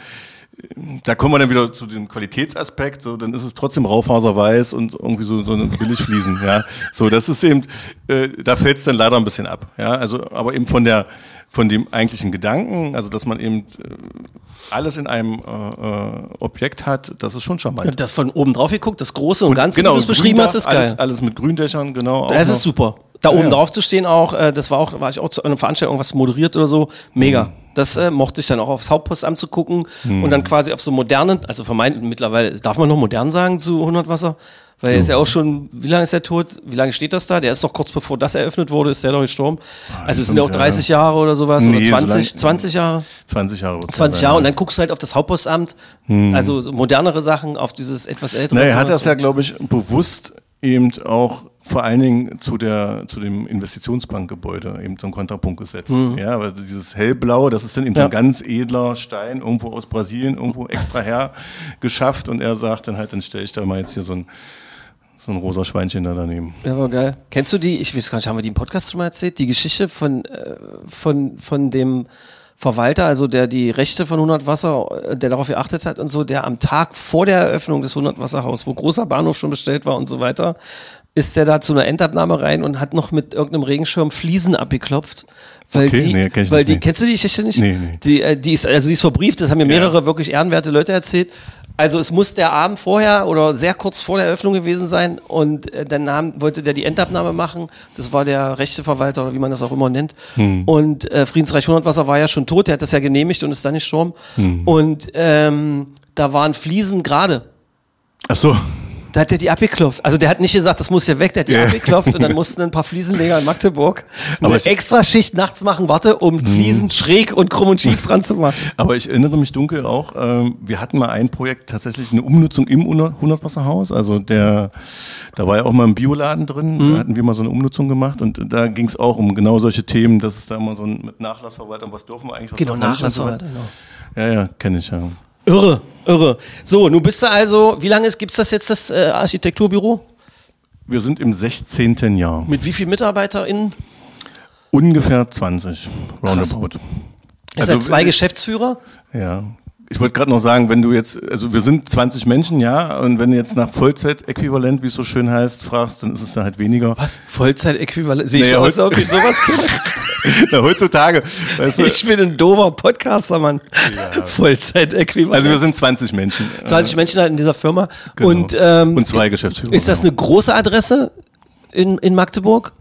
da kommen wir dann wieder zu dem Qualitätsaspekt, so, dann ist es trotzdem Raufaserweiß und irgendwie so, so eine Billigfliesen, ja. So, das ist eben, äh, da fällt es dann leider ein bisschen ab, ja. Also, aber eben von der, von dem eigentlichen Gedanken, also dass man eben äh, alles in einem äh, Objekt hat, das ist schon charmant. das von oben drauf geguckt, das Große und, Und Ganze, genau, wie du es beschrieben Gründach, hast, ist geil. Alles, alles mit Gründächern, genau. Das auch ist noch. super. Da Ja, oben ja. drauf zu stehen auch, äh, das war auch, war ich auch zu einer Veranstaltung was moderiert oder so, mega. Mhm. Das äh, mochte ich dann auch aufs Hauptpostamt zu gucken und dann quasi auf so modernen, also vermeintlich mittlerweile, darf man noch modern sagen zu hundert Wasser? Weil er ist ja auch schon, wie lange ist er tot? Wie lange steht das da? Der ist doch kurz bevor das eröffnet wurde, ist der doch gestorben. Also es sind ja auch dreißig Jahre oder sowas Nee, oder so zwanzig, lang- zwanzig Jahre. zwanzig Jahre. wird's zwanzig sein, Jahre und ja. dann guckst du halt auf das Hauptpostamt, also so modernere Sachen, auf dieses etwas ältere. Naja, er und hat sowas. das ja, glaube ich, bewusst eben auch vor allen Dingen zu der zu dem Investitionsbankgebäude eben so einen Kontrapunkt gesetzt. Mhm. Ja, weil dieses hellblau, das ist dann eben so Ja. ein ganz edler Stein irgendwo aus Brasilien, irgendwo extra her geschafft und er sagt dann halt, dann stelle ich da mal jetzt hier so ein so ein rosa Schweinchen da daneben. Ja, war geil. Kennst du die, ich weiß gar nicht, haben wir die im Podcast schon mal erzählt, die Geschichte von, äh, von, von dem Verwalter, also der die Rechte von hundert Wasser, äh, der darauf geachtet hat und so, der am Tag vor der Eröffnung des hundert Wasserhaus, wo großer Bahnhof schon bestellt war und so weiter, ist der da zu einer Endabnahme rein und hat noch mit irgendeinem Regenschirm Fliesen abgeklopft. Weil Okay, die, nee, kenn ich weil nicht, die, nee. kennst du die Geschichte nicht? Nee, nee. Die, äh, die ist, also die ist verbrieft, das haben mir mehrere wirklich ehrenwerte Leute erzählt. Also es muss der Abend vorher oder sehr kurz vor der Eröffnung gewesen sein und äh, dann haben, wollte der die Endabnahme machen. Das war der Rechteverwalter oder wie man das auch immer nennt. Hm. Und äh, Friedensreich Hundertwasser war ja schon tot, der hat das ja genehmigt und ist dann gestorben. Hm. Und ähm, da waren Fliesen gerade. Ach so. Da hat der die abgeklopft. Also der hat nicht gesagt, das muss hier weg, der hat die Ja. abgeklopft und dann mussten ein paar Fliesenleger in Magdeburg Aber eine ich- extra Schicht nachts machen, warte, um Fliesen schräg und krumm und schief dran zu machen. Aber ich erinnere mich dunkel auch, ähm, wir hatten mal ein Projekt, tatsächlich eine Umnutzung im hundertwasserhaus. Also der, da war ja auch mal ein Bioladen drin, Mhm. da hatten wir mal so eine Umnutzung gemacht und da ging es auch um genau solche Themen, dass es da immer so ein, mit Nachlassverwaltern, was dürfen wir eigentlich, was Genau, dürfen wir nicht und so Nachlassverwalter, weiter. Ja, ja, kenne ich ja. Irre, irre. So, nun bist du also, wie lange gibt es das jetzt, das äh, Architekturbüro? Wir sind im sechzehnten Jahr. Mit wie vielen MitarbeiterInnen? Ungefähr zwanzig, roundabout. Ihr seid zwei äh, Geschäftsführer? Ja. Ich wollte gerade noch sagen, wenn du jetzt, also wir sind zwanzig Menschen, ja, und wenn du jetzt nach Vollzeitäquivalent, wie es so schön heißt, fragst, dann ist es dann halt weniger. Was? Vollzeitäquivalent? Sehe ich Nee, so aus, heute- ob ich sowas kenne? Na, heutzutage, weißt du, Ich bin ein doofer Podcaster, Mann. Vollzeitäquivalent. also wir sind zwanzig Menschen. zwanzig Menschen halt in dieser Firma. Genau. Und, ähm, Und zwei Geschäftsführer. ist das eine große Adresse in, in Magdeburg?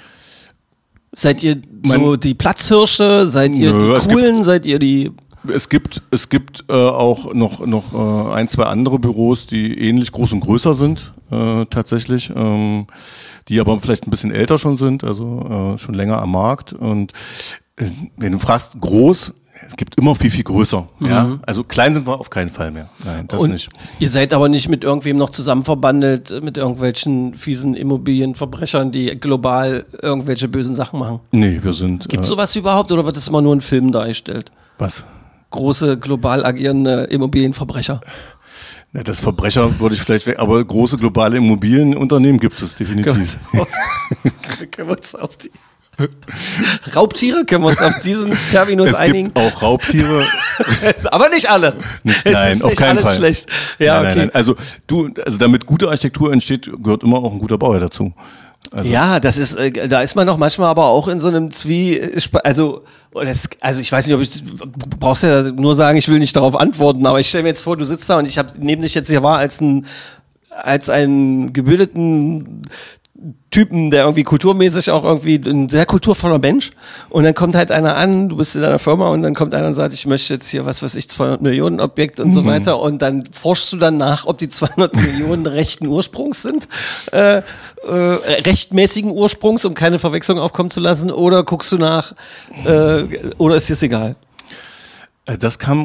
Seid ihr so Mein- die Platzhirsche? Seid ihr Nö, die es gibt- Coolen? Seid ihr die... Es gibt, es gibt äh, auch noch, noch äh, ein, zwei andere Büros, die ähnlich groß und größer sind, äh, tatsächlich, ähm, die aber vielleicht ein bisschen älter schon sind, also äh, schon länger am Markt. Und äh, wenn du fragst, groß, es gibt immer viel, viel größer. Ja? Also klein sind wir auf keinen Fall mehr. Nein, das Und nicht. ihr seid aber nicht mit irgendwem noch zusammen verbandelt, mit irgendwelchen fiesen Immobilienverbrechern, die global irgendwelche bösen Sachen machen. Nee, wir sind. Gibt es äh, sowas überhaupt oder wird das immer nur in Filmen dargestellt? was? Große, global agierende Immobilienverbrecher. Ja, das Verbrecher würde ich vielleicht weg, aber große globale Immobilienunternehmen gibt es Können wir definitiv. uns auf, können wir uns auf die Raubtiere? Können wir uns auf diesen Terminus Es einigen? gibt auch Raubtiere. Aber nicht alle. Nicht, Es nein, ist auf nicht keinen alles Fall. schlecht. Ja, nein, nein, okay. nein. Also du, also damit gute Architektur entsteht, gehört immer auch ein guter Bauer dazu. Also, Ja, das ist, äh, da ist man doch manchmal aber auch in so einem Zwie, also, das, also ich weiß nicht, ob ich, du brauchst ja nur sagen, ich will nicht darauf antworten, aber ich stelle mir jetzt vor, du sitzt da und ich habe neben dich jetzt hier wahr als ein, als einen gebildeten Typen, der irgendwie kulturmäßig auch irgendwie ein sehr kulturvoller Mensch und dann kommt halt einer an, du bist in deiner Firma und dann kommt einer und sagt, ich möchte jetzt hier, was weiß ich, zweihundert Millionen Objekt und so weiter und dann forschst du dann nach, ob die zweihundert Millionen rechten Ursprungs sind, äh, äh, rechtmäßigen Ursprungs, um keine Verwechslung aufkommen zu lassen oder guckst du nach, äh, oder ist dir das egal? äh, das kam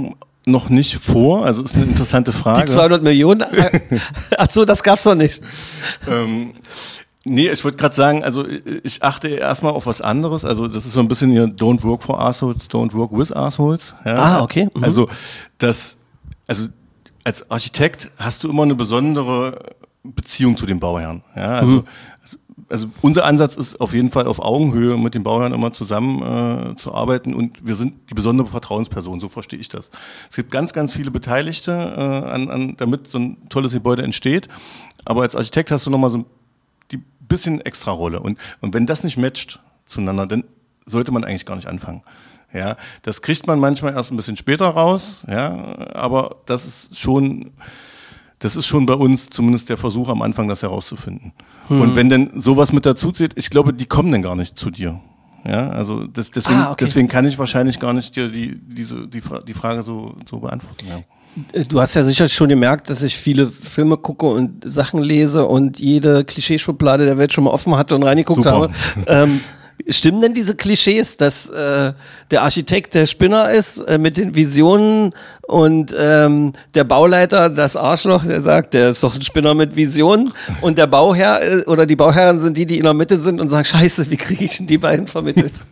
noch nicht vor, also ist eine interessante Frage. Die zweihundert Millionen? Ach so, das gab's doch nicht. ähm, nee, ich wollte gerade sagen, also ich achte erstmal auf was anderes, also das ist so ein bisschen hier don't work for assholes, don't work with assholes. Ja? Ah, okay. Mhm. Also das, also als Architekt hast du immer eine besondere Beziehung zu dem Bauherrn. Ja? Also, mhm. also unser Ansatz ist auf jeden Fall auf Augenhöhe mit dem Bauherrn immer zusammen äh, zu arbeiten und wir sind die besondere Vertrauensperson, so verstehe ich das. Es gibt ganz, ganz viele Beteiligte, äh, an, an, damit so ein tolles Gebäude entsteht, aber als Architekt hast du nochmal so die bisschen extra Rolle und, und wenn das nicht matcht zueinander, dann sollte man eigentlich gar nicht anfangen. Ja, das kriegt man manchmal erst ein bisschen später raus, ja, aber das ist schon, das ist schon bei uns zumindest der Versuch am Anfang, das herauszufinden. Hm. Und wenn denn sowas mit dazu zählt, ich glaube, die kommen dann gar nicht zu dir. Ja, also das, deswegen, ah, okay. deswegen kann ich wahrscheinlich gar nicht dir die, diese, die, die Frage so, so beantworten. Ja. Du hast ja sicher schon gemerkt, dass ich viele Filme gucke und Sachen lese und jede Klischeeschublade der Welt schon mal offen hatte und reingeguckt Super. habe. Ähm, Stimmen denn diese Klischees, dass äh, der Architekt der Spinner ist äh, mit den Visionen und ähm, der Bauleiter das Arschloch, der sagt, der ist doch ein Spinner mit Visionen und der Bauherr äh, oder die Bauherren sind die, die in der Mitte sind und sagen, scheiße, wie kriege ich denn die beiden vermittelt?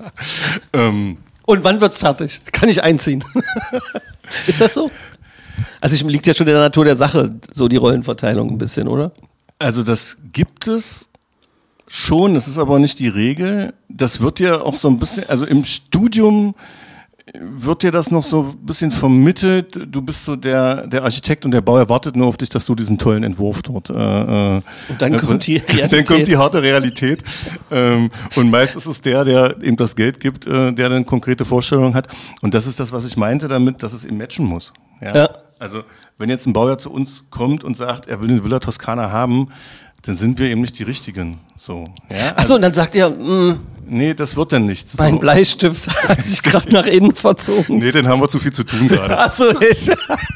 ähm. Und wann wird's fertig? Kann ich einziehen? Ist das so? Also ich liegt ja schon in der Natur der Sache, so die Rollenverteilung ein bisschen, oder? Also das gibt es schon, das ist aber nicht die Regel. Das wird ja auch so ein bisschen, also im Studium wird dir das noch so ein bisschen vermittelt. Du bist so der, der Architekt und der Bauer wartet nur auf dich, dass du diesen tollen Entwurf dort. Äh, und dann äh, kommt die Realität. Dann kommt die harte Realität. ähm, und meist ist es der, der eben das Geld gibt, äh, der dann konkrete Vorstellungen hat. Und das ist das, was ich meinte damit, dass es eben matchen muss. Ja? Ja. Also wenn jetzt ein Bauer zu uns kommt und sagt, er will eine Villa Toskana haben, dann sind wir eben nicht die Richtigen. So, ja? Achso, und dann sagt ihr, mh, nee, das wird dann nichts. mein so. Bleistift hat sich gerade nach innen verzogen. Nee, dann haben wir zu viel zu tun gerade. Achso, ich.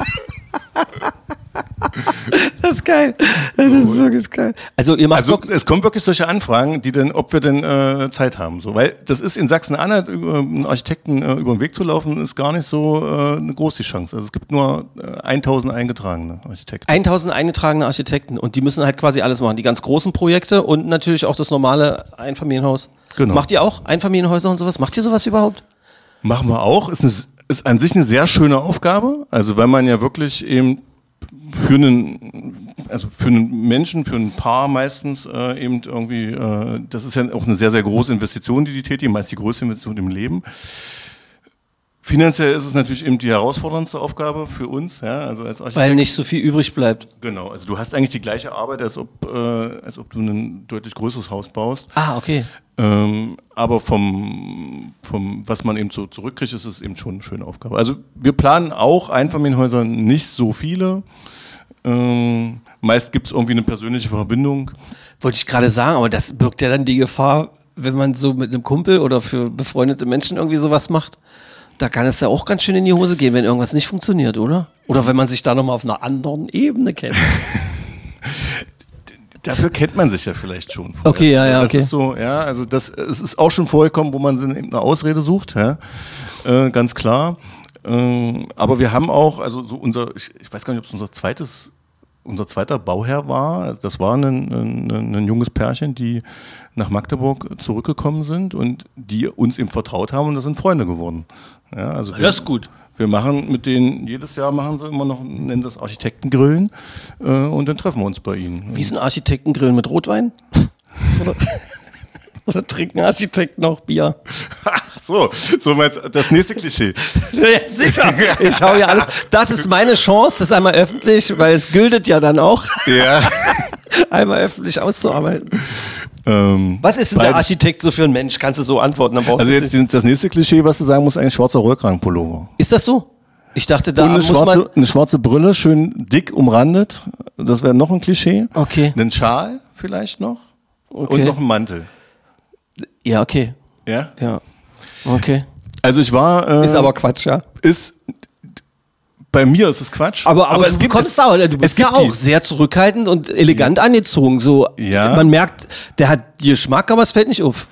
Das ist geil. Das ist wirklich geil. Also ihr macht Also wirklich es kommen wirklich solche Anfragen, die dann, ob wir denn äh, Zeit haben. So, weil das ist in Sachsen-Anhalt, über einen Architekten äh, über den Weg zu laufen, ist gar nicht so äh, groß die Chance. Also es gibt nur äh, tausend eingetragene Architekten. tausend eingetragene Architekten und die müssen halt quasi alles machen. Die ganz großen Projekte und natürlich auch das normale Einfamilienhaus. Genau. Macht ihr auch Einfamilienhäuser und sowas? Macht ihr sowas überhaupt? Machen wir auch. Ist, eine, ist an sich eine sehr schöne Aufgabe. Also weil man ja wirklich eben für einen, also für einen Menschen, für ein Paar meistens äh, eben irgendwie, äh, das ist ja auch eine sehr, sehr große Investition, die die tätigen, meist die größte Investition im Leben. Finanziell ist es natürlich eben die herausforderndste Aufgabe für uns, ja, also als Architekt. Weil nicht so viel übrig bleibt. Genau, also du hast eigentlich die gleiche Arbeit, als ob, äh, als ob du ein deutlich größeres Haus baust. Ah, okay. Ähm, aber vom, vom, was man eben so zurückkriegt, ist es eben schon eine schöne Aufgabe. Also wir planen auch Einfamilienhäuser nicht so viele. Ähm, meist gibt es irgendwie eine persönliche Verbindung. Wollte ich gerade sagen, aber das birgt ja dann die Gefahr, wenn man so mit einem Kumpel oder für befreundete Menschen irgendwie sowas macht. Da kann es ja auch ganz schön in die Hose gehen, wenn irgendwas nicht funktioniert, oder? Oder wenn man sich da nochmal auf einer anderen Ebene kennt. Dafür kennt man sich ja vielleicht schon vorher. Okay, ja, ja, das okay. ist so, ja, also das, es ist auch schon vorgekommen, wo man eben eine Ausrede sucht, ja, äh, ganz klar. Ähm, aber wir haben auch, also so unser, ich, ich weiß gar nicht, ob es unser zweites, unser zweiter Bauherr war. Das war ein, ein, ein junges Pärchen, die nach Magdeburg zurückgekommen sind und die uns eben vertraut haben und das sind Freunde geworden. Ja, also wir, Das ist gut. Wir machen mit denen, jedes Jahr machen sie immer noch, nennen das Architektengrillen äh, und dann treffen wir uns bei ihnen. Wie ist ein Architektengrill mit Rotwein? Oder, oder trinken Architekten auch Bier? Ach so, so meinst du, das nächste Klischee. Ja, sicher. Ich hau ja alles. Das ist meine Chance, das einmal öffentlich, weil es gültet ja dann auch, Ja. einmal öffentlich auszuarbeiten. Ähm, Was ist denn der Architekt so für ein Mensch? Kannst du so antworten? Dann brauchst Also du jetzt nicht. das nächste Klischee, was du sagen musst, ein schwarzer Rollkragenpullover. Ist das so? Ich dachte, da Und eine muss schwarze, man... eine schwarze Brille, schön dick umrandet. Das wäre noch ein Klischee. Okay. Einen Schal vielleicht noch. Okay. Und noch einen Mantel. Ja, okay. Ja? Ja. Okay. Also ich war... Äh, Ist aber Quatsch, ja. Ist... Bei mir ist es Quatsch. Aber, aber, es du gibt kommst es, auch, du bist es ja gibt auch die. sehr zurückhaltend und elegant angezogen. So, Ja. man merkt, der hat Geschmack, aber es fällt nicht auf.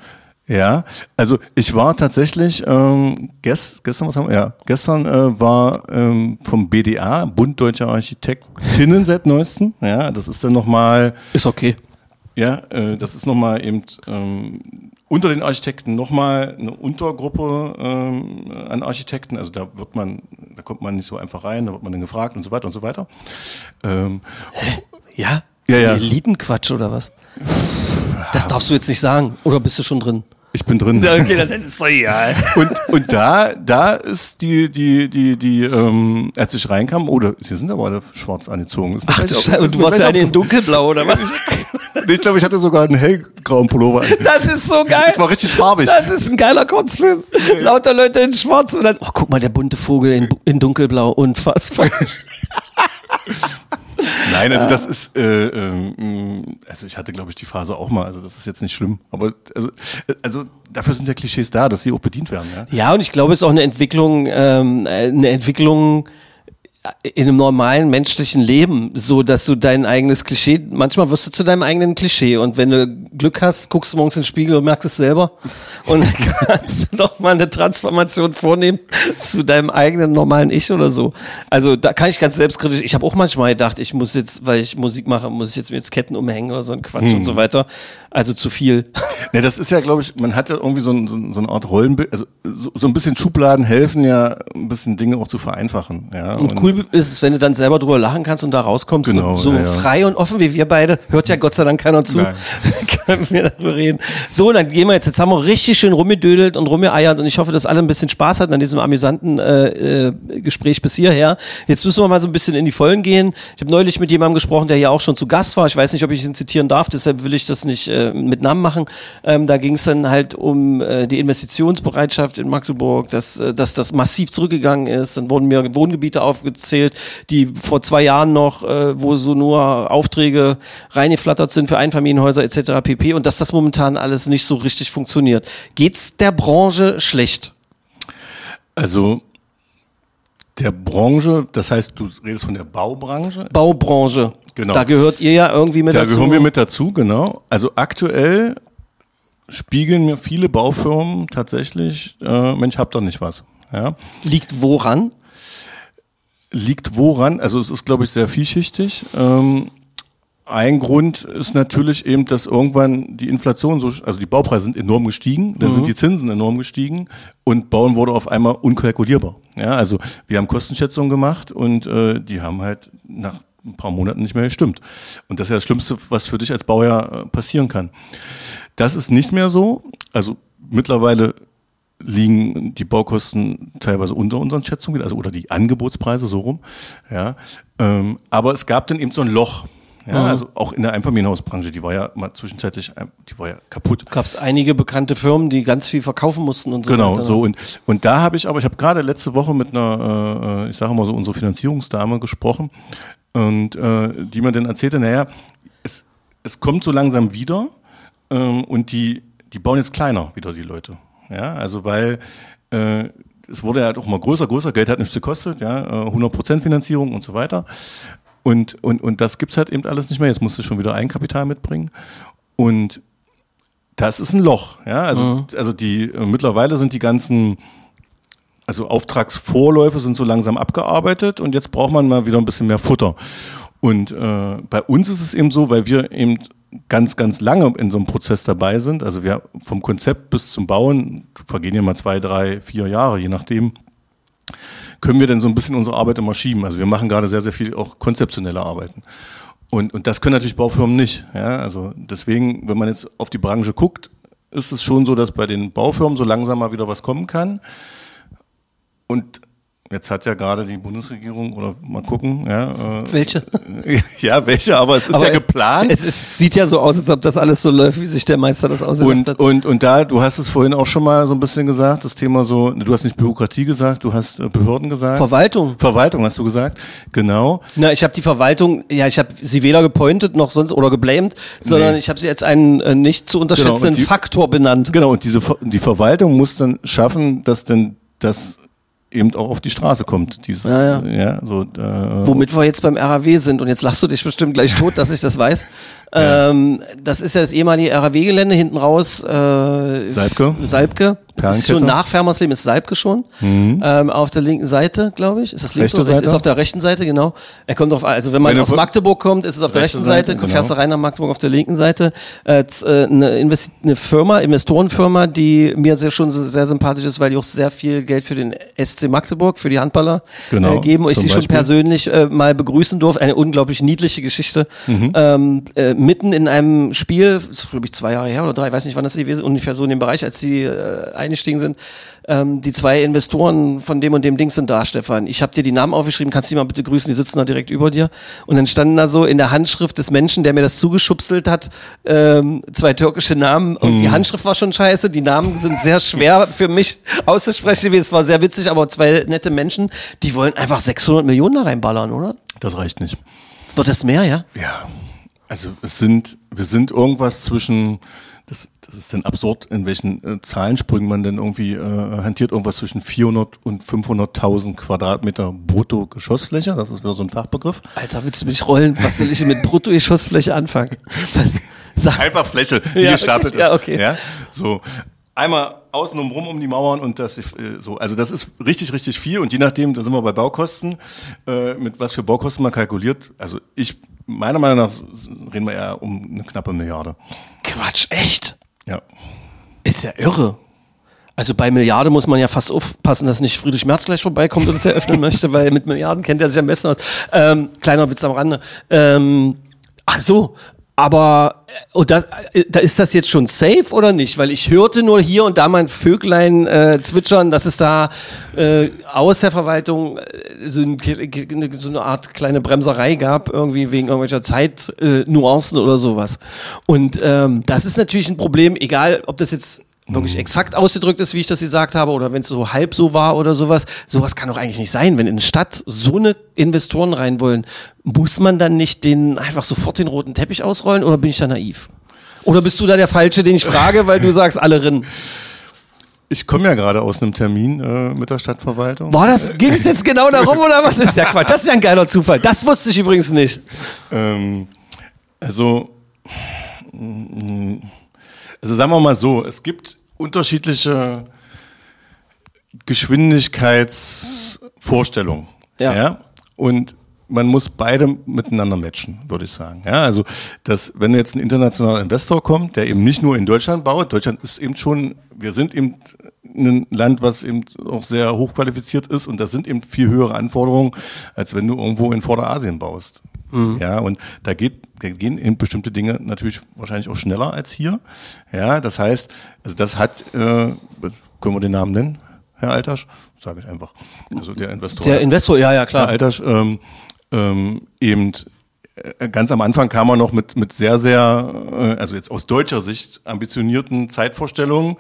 Ja, also ich war tatsächlich ähm, gest, gestern, was haben wir? Ja, gestern äh, war ähm, vom B D A, Bund Deutscher Architektinnen seit neuestem. Ja, das ist dann nochmal. Ist okay. Ja, äh, das ist nochmal eben ähm, unter den Architekten nochmal eine Untergruppe ähm, an Architekten. Also da wird man, da kommt man nicht so einfach rein, da wird man dann gefragt und so weiter und so weiter. Ähm, Ja? Ja, So ja. Elitenquatsch oder was? Das darfst du jetzt nicht sagen. Oder bist du schon drin? Ich bin drin. Okay, dann ist doch egal. Und, und da, da ist die, die, die, die, ähm, als ich reinkam, oh, da, sie sind aber alle schwarz angezogen. Ist mir Ach gleich du auf- Scheiße, ist und du mir warst gleich ja eine auf- in dunkelblau oder was? Nee, ich glaube, ich hatte sogar einen hellgrauen Pullover an. Das ist so geil. Das war richtig farbig. Das ist ein geiler Kurzfilm. Lauter Leute in schwarz und dann, oh, guck mal, der bunte Vogel in, in dunkelblau. Unfassbar. Nein, also das ist, äh, ähm, also ich hatte, glaube ich, die Phase auch mal, also das ist jetzt nicht schlimm, aber also, also dafür sind ja Klischees da, dass sie auch bedient werden. Ja? Ja, und ich glaube, es ist auch eine Entwicklung, ähm, eine Entwicklung in einem normalen menschlichen Leben, so dass du dein eigenes Klischee, manchmal wirst du zu deinem eigenen Klischee und wenn du Glück hast, guckst du morgens in den Spiegel und merkst es selber und dann kannst du doch mal eine Transformation vornehmen zu deinem eigenen normalen Ich oder so. Also da kann ich ganz selbstkritisch, ich habe auch manchmal gedacht, ich muss jetzt, weil ich Musik mache, muss ich jetzt mir jetzt Ketten umhängen oder so ein Quatsch Hm. und so weiter. Also zu viel. Ne, das ist ja, glaube ich, man hat ja irgendwie so, ein, so, ein- so eine Art Rollenbild, also so, so ein bisschen Schubladen helfen ja, ein bisschen Dinge auch zu vereinfachen. Ja? Und cool ist es, wenn du dann selber drüber lachen kannst und da rauskommst. Genau, und so ja, ja. frei und offen wie wir beide. Hört ja Gott sei Dank keiner zu. Nein. Können wir darüber reden. So, dann gehen wir jetzt. Jetzt haben wir richtig schön rumgedödelt und rumgeeiert und ich hoffe, dass alle ein bisschen Spaß hatten an diesem amüsanten äh, äh, Gespräch bis hierher. Jetzt müssen wir mal so ein bisschen in die Vollen gehen. Ich habe neulich mit jemandem gesprochen, der hier auch schon zu Gast war. Ich weiß nicht, ob ich ihn zitieren darf, deshalb will ich das nicht äh, mit Namen machen. Ähm, da ging es dann halt um äh, die Investitionsbereitschaft in Magdeburg, dass, äh, dass das massiv zurückgegangen ist. Dann wurden mir Wohngebiete aufgezählt, die vor zwei Jahren noch, äh, wo so nur Aufträge reingeflattert sind für Einfamilienhäuser et cetera pp. Und dass das momentan alles nicht so richtig funktioniert. Geht's der Branche schlecht? Also der Branche, das heißt, du redest von der Baubranche? Baubranche. Genau. Da gehört ihr ja irgendwie mit Da dazu. gehören wir mit dazu, genau. Also aktuell spiegeln mir viele Baufirmen tatsächlich, äh, Mensch, habt doch nicht was. Ja. Liegt woran? Liegt woran? Also es ist, glaube ich, sehr vielschichtig. Ähm, ein Grund ist natürlich eben, dass irgendwann die Inflation so, also die Baupreise sind enorm gestiegen, dann sind die Zinsen enorm gestiegen und Bauen wurde auf einmal unkalkulierbar. Ja, also wir haben Kostenschätzungen gemacht und äh, die haben halt nach ein paar Monaten nicht mehr gestimmt. Und das ist ja das Schlimmste, was für dich als Bauherr äh, passieren kann. Das ist nicht mehr so. Also mittlerweile liegen die Baukosten teilweise unter unseren Schätzungen, also oder die Angebotspreise so rum. Ja, ähm, aber es gab dann eben so ein Loch. Ja, also auch in der Einfamilienhausbranche, die war ja mal zwischenzeitlich, äh, die war ja kaputt. Gab es einige bekannte Firmen, die ganz viel verkaufen mussten und so Genau, weiter. so und und da habe ich aber, ich habe gerade letzte Woche mit einer, äh, ich sage mal so, unsere Finanzierungsdame gesprochen und äh, die mir dann erzählte, naja, es, es kommt so langsam wieder ähm, und die, die bauen jetzt kleiner wieder, die Leute. Ja, also weil äh, es wurde ja auch mal größer, größer, Geld hat nichts gekostet, ja, äh, hundert Prozent Finanzierung und so weiter. Und, und, und das gibt's halt eben alles nicht mehr. Jetzt musst du schon wieder Eigenkapital mitbringen. Und das ist ein Loch. Ja? Also, mhm. also die äh, mittlerweile sind die ganzen, also Auftragsvorläufe sind so langsam abgearbeitet und jetzt braucht man mal wieder ein bisschen mehr Futter. Und äh, bei uns ist es eben so, weil wir eben ganz, ganz lange in so einem Prozess dabei sind. Also wir vom Konzept bis zum Bauen vergehen ja mal zwei, drei, vier Jahre, je nachdem. Können wir denn so ein bisschen unsere Arbeit immer schieben. Also wir machen gerade sehr, sehr viel auch konzeptionelle Arbeiten. Und, und das können natürlich Baufirmen nicht. Ja? Also deswegen, wenn man jetzt auf die Branche guckt, ist es schon so, dass bei den Baufirmen so langsam mal wieder was kommen kann. Und jetzt hat ja gerade die Bundesregierung, oder mal gucken, ja. Äh, welche? Ja, welche, aber es ist aber ja geplant. Es, es sieht ja so aus, als ob das alles so läuft, wie sich der Meister das ausgedacht Und, hat. und, und da, du hast es vorhin auch schon mal so ein bisschen gesagt, das Thema so, du hast nicht Bürokratie gesagt, du hast äh, Behörden gesagt. Verwaltung. Verwaltung hast du gesagt, genau. Na, ich habe die Verwaltung, ja, ich habe sie weder gepointet noch sonst oder geblamed, sondern Nee. ich habe sie als einen äh, nicht zu unterschätzenden Genau, und die- Faktor benannt. Genau, und diese Ver- die Verwaltung muss dann schaffen, dass denn das eben auch auf die Straße kommt. Dieses, ja, ja. Ja, so, äh, Womit wir jetzt beim R A W sind und jetzt lachst du dich bestimmt gleich tot, dass ich das weiß. Ja. Ähm, das ist ja das ehemalige R A W-Gelände, hinten raus äh, Salbke. Salbke. Ist schon nach Fermersleben, ist Salbke schon. Mhm. Ähm, auf der linken Seite, glaube ich. Ist das links oder rechts? Ist auf der rechten Seite, genau. Er kommt auf, also wenn man wenn aus Magdeburg kommt, ist es auf der rechten Seite. Seite genau. Fährst du rein nach Magdeburg auf der linken Seite. Äh, eine, Investi- eine Firma, Investorenfirma, die mir sehr, schon sehr sympathisch ist, weil die auch sehr viel Geld für den S C Magdeburg, für die Handballer genau, äh, geben. Und ich sie schon persönlich äh, mal begrüßen durfte. Eine unglaublich niedliche Geschichte. Mhm. Ähm, äh, mitten in einem Spiel, das ist glaube ich zwei Jahre her oder drei, ich weiß nicht wann das gewesen ist, ungefähr so in dem Bereich, als sie äh, eingestiegen sind. Ähm, die zwei Investoren von dem und dem Ding sind da, Stefan. Ich habe dir die Namen aufgeschrieben, kannst du die mal bitte grüßen, die sitzen da direkt über dir. Und dann standen da so in der Handschrift des Menschen, der mir das zugeschubselt hat, ähm, zwei türkische Namen. Und mm. die Handschrift war schon scheiße, die Namen sind sehr schwer für mich auszusprechen. Es war sehr witzig, aber zwei nette Menschen, die wollen einfach sechshundert Millionen da reinballern, oder? Das reicht nicht. Wird das mehr, ja? Ja, also es sind, wir sind irgendwas zwischen... Das, das ist dann absurd, in welchen äh, Zahlensprüngen man denn irgendwie äh, hantiert. Irgendwas zwischen vierhundert und fünfhunderttausend Quadratmeter Brutto-Geschossfläche. Das ist wieder so ein Fachbegriff. Alter, willst du mich rollen? Was soll ich mit Brutto-Geschossfläche anfangen? Was? Einfach Fläche, die ja, gestapelt okay. ist. Ja, okay. Ja? So. Einmal außen rum um die Mauern und das äh, so. Also das ist richtig, richtig viel. Und je nachdem, da sind wir bei Baukosten, äh, mit was für Baukosten man kalkuliert. Also ich, meiner Meinung nach, reden wir eher um eine knappe Milliarde. Quatsch, echt? Ja. Ist ja irre. Also bei Milliarden muss man ja fast aufpassen, dass nicht Friedrich Merz gleich vorbeikommt und es eröffnen möchte, weil mit Milliarden kennt er sich am besten aus. Ähm, kleiner Witz am Rande. Ähm, ach so, aber und das, da ist das jetzt schon safe oder nicht? Weil ich hörte nur hier und da mal ein Vöglein äh, zwitschern, dass es da äh, aus der Verwaltung äh, so, ein, so eine Art kleine Bremserei gab, irgendwie wegen irgendwelcher Zeitnuancen äh, oder sowas. Und ähm, das ist natürlich ein Problem, egal ob das jetzt wirklich exakt ausgedrückt ist, wie ich das gesagt habe, oder wenn es so halb so war oder sowas. Sowas kann doch eigentlich nicht sein. Wenn in eine Stadt so eine Investoren rein wollen, muss man dann nicht den einfach sofort den roten Teppich ausrollen oder bin ich da naiv? Oder bist du da der Falsche, den ich frage, weil du sagst, alle rennen? Ich komme ja gerade aus einem Termin äh, mit der Stadtverwaltung. Boah, das ging es jetzt genau darum, oder was? Das ist ja Quatsch. Das ist ja ein geiler Zufall. Das wusste ich übrigens nicht. Ähm, also, also sagen wir mal so, es gibt unterschiedliche Geschwindigkeitsvorstellungen. Ja. Ja? Und man muss beide miteinander matchen, würde ich sagen. Ja, also, dass, wenn jetzt ein internationaler Investor kommt, der eben nicht nur in Deutschland baut, Deutschland ist eben schon, wir sind eben ein Land, was eben auch sehr hochqualifiziert ist und das sind eben viel höhere Anforderungen, als wenn du irgendwo in Vorderasien baust. Mhm. Ja, und da geht, da gehen eben bestimmte Dinge natürlich wahrscheinlich auch schneller als hier. Ja, das heißt, also das hat, äh, können wir den Namen nennen, Herr Altasch? Sage ich einfach. Also der Investor. Der Investor, ja, ja, klar. Herr Altasch, ähm, ähm, eben äh, ganz am Anfang kam er noch mit, mit sehr, sehr, äh, also jetzt aus deutscher Sicht, ambitionierten Zeitvorstellungen,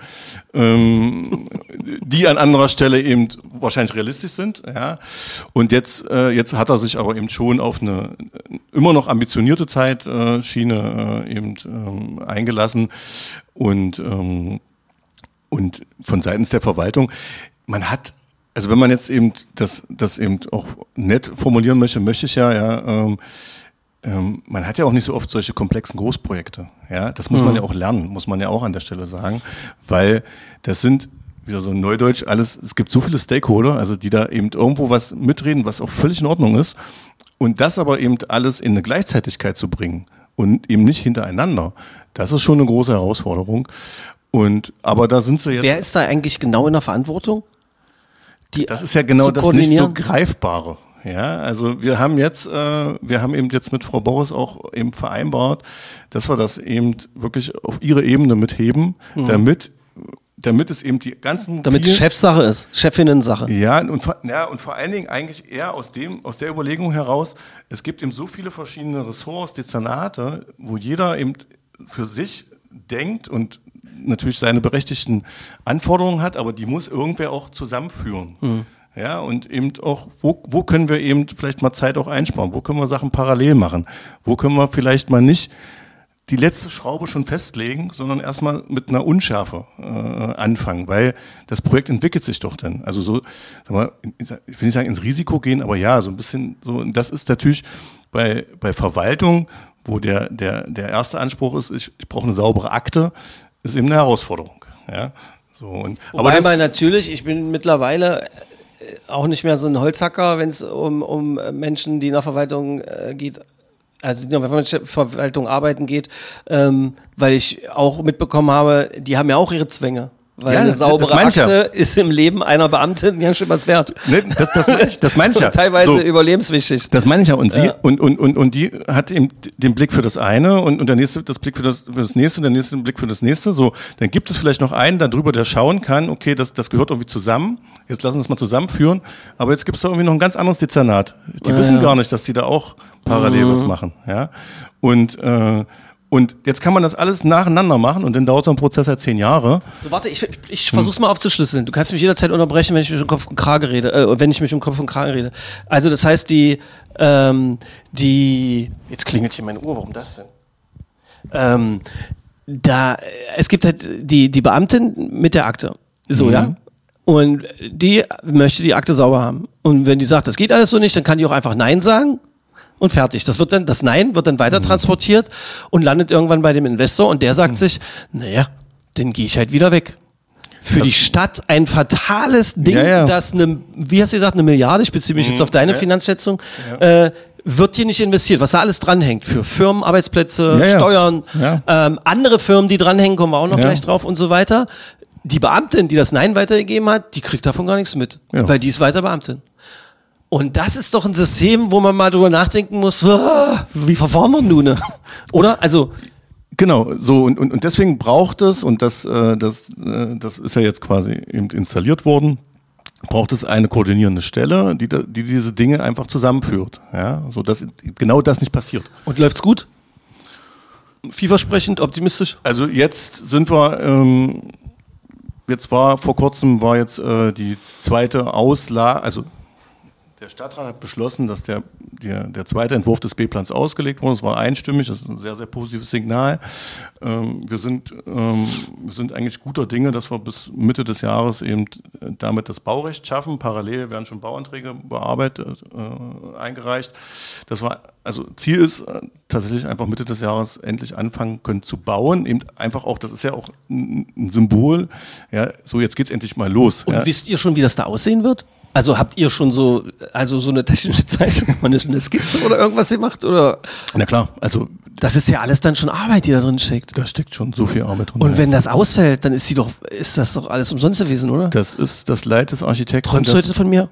ähm, die an anderer Stelle eben wahrscheinlich realistisch sind. Ja. Und jetzt, äh, jetzt hat er sich aber eben schon auf eine immer noch ambitionierte Zeitschiene äh, eben ähm, eingelassen und, ähm, und von seitens der Verwaltung, man hat, also wenn man jetzt eben das, das eben auch nett formulieren möchte, möchte ich ja, ja, ähm, ähm, man hat ja auch nicht so oft solche komplexen Großprojekte. Ja, das muss mhm. man ja auch lernen, muss man ja auch an der Stelle sagen, weil das sind wieder so Neudeutsch alles. Es gibt so viele Stakeholder, also die da eben irgendwo was mitreden, was auch völlig in Ordnung ist, und das aber eben alles in eine Gleichzeitigkeit zu bringen und eben nicht hintereinander. Das ist schon eine große Herausforderung. Und aber da sind sie jetzt. Wer ist da eigentlich genau in der Verantwortung? Die das ist ja genau das nicht so Greifbare. Ja, also wir haben jetzt, äh, wir haben eben jetzt mit Frau Boris auch eben vereinbart, dass wir das eben wirklich auf ihre Ebene mitheben, mhm. damit, damit es eben die ganzen damit es Chefsache ist, Chefinnensache. Ja, und ja und vor allen Dingen eigentlich eher aus dem, aus der Überlegung heraus, es gibt eben so viele verschiedene Ressorts, Dezernate, wo jeder eben für sich denkt und natürlich seine berechtigten Anforderungen hat, aber die muss irgendwer auch zusammenführen. Mhm. Ja, und eben auch, wo, wo können wir eben vielleicht mal Zeit auch einsparen? Wo können wir Sachen parallel machen? Wo können wir vielleicht mal nicht die letzte Schraube schon festlegen, sondern erstmal mit einer Unschärfe äh, anfangen, weil das Projekt entwickelt sich doch dann. Also so, sag mal, ich will nicht sagen ins Risiko gehen, aber ja, so ein bisschen so. Und das ist natürlich bei bei Verwaltung, wo der der der erste Anspruch ist, ich, ich brauche eine saubere Akte, ist eben eine Herausforderung. Ja, so und Wobei aber das, man natürlich, ich bin mittlerweile auch nicht mehr so ein Holzhacker, wenn es um um Menschen, die in der Verwaltung äh, geht. Also wenn man in der Verwaltung arbeiten geht, ähm, weil ich auch mitbekommen habe, die haben ja auch ihre Zwänge. Weil ja, eine saubere Akte ja. ist im Leben einer Beamtin ganz schön was wert. Ne, das, das, das, das meine ich ja. Teilweise so, überlebenswichtig. Das meine ich ja. Und sie ja. und, und, und, und die hat eben den Blick für das eine und, und der nächste das Blick für das, für das nächste, der nächste den Blick für das nächste. So, dann gibt es vielleicht noch einen darüber, der schauen kann, okay, das, das gehört irgendwie zusammen. Jetzt lassen wir es mal zusammenführen. Aber jetzt gibt es da irgendwie noch ein ganz anderes Dezernat. Die ja, wissen ja. gar nicht, dass die da auch parallel mhm. was machen. Ja? Und äh, Und jetzt kann man das alles nacheinander machen und dann dauert so ein Prozess halt zehn Jahre. So, warte, ich, ich versuch's hm. mal aufzuschlüsseln. Du kannst mich jederzeit unterbrechen, wenn ich mich um Kopf und Kragen rede, äh, wenn ich mich um Kopf und Kragen rede. Also das heißt, die, ähm, die, jetzt klingelt hier meine Uhr, warum das denn? Ähm, da, es gibt halt die, die Beamtin mit der Akte. So, mhm. ja? Und die möchte die Akte sauber haben. Und wenn die sagt, das geht alles so nicht, dann kann die auch einfach Nein sagen. Und fertig. Das wird dann, das Nein wird dann weiter transportiert und landet irgendwann bei dem Investor und der sagt mhm. sich, naja, dann gehe ich halt wieder weg. Für das die Stadt ein fatales Ding, ja, ja. das eine, wie hast du gesagt, eine Milliarde, ich beziehe mich mhm. jetzt auf deine ja. Finanzschätzung, ja. Äh, wird hier nicht investiert, was da alles dranhängt. Für Firmen, Arbeitsplätze, ja, ja. Steuern, ja. Ähm, andere Firmen, die dranhängen, kommen wir auch noch ja. gleich drauf und so weiter. Die Beamtin, die das Nein weitergegeben hat, die kriegt davon gar nichts mit, ja. weil die ist weiter Beamtin. Und das ist doch ein System, wo man mal drüber nachdenken muss, wie verfahren wir nun, ne? Oder? Also genau, so und, und, und deswegen braucht es, und das, äh, das, äh, das ist ja jetzt quasi eben installiert worden, braucht es eine koordinierende Stelle, die, die diese Dinge einfach zusammenführt, ja, so dass genau das nicht passiert. Und läuft's gut? Vielversprechend, optimistisch? Also jetzt sind wir, ähm, jetzt war vor kurzem war jetzt äh, die zweite Auslage, also der Stadtrat hat beschlossen, dass der, der, der zweite Entwurf des B-Plans ausgelegt wurde. Es war einstimmig, das ist ein sehr, sehr positives Signal. Ähm, wir sind, ähm, wir sind eigentlich guter Dinge, dass wir bis Mitte des Jahres eben damit das Baurecht schaffen. Parallel werden schon Bauanträge bearbeitet, äh, eingereicht. Das war, also Ziel ist äh, tatsächlich einfach Mitte des Jahres endlich anfangen können zu bauen. Eben einfach auch, das ist ja auch ein, ein Symbol. Ja, so jetzt geht's endlich mal los. Und ja. wisst ihr schon, wie das da aussehen wird? Also habt ihr schon so, also so eine technische Zeichnung, eine Skizze oder irgendwas gemacht, oder? Na klar, also das ist ja alles dann schon Arbeit, die da drin steckt. Da steckt schon so viel Arbeit drin. Und wenn das ausfällt, dann ist sie doch, ist das doch alles umsonst gewesen, oder? Das ist das Leid des Architekten. Träumst du heute von mir?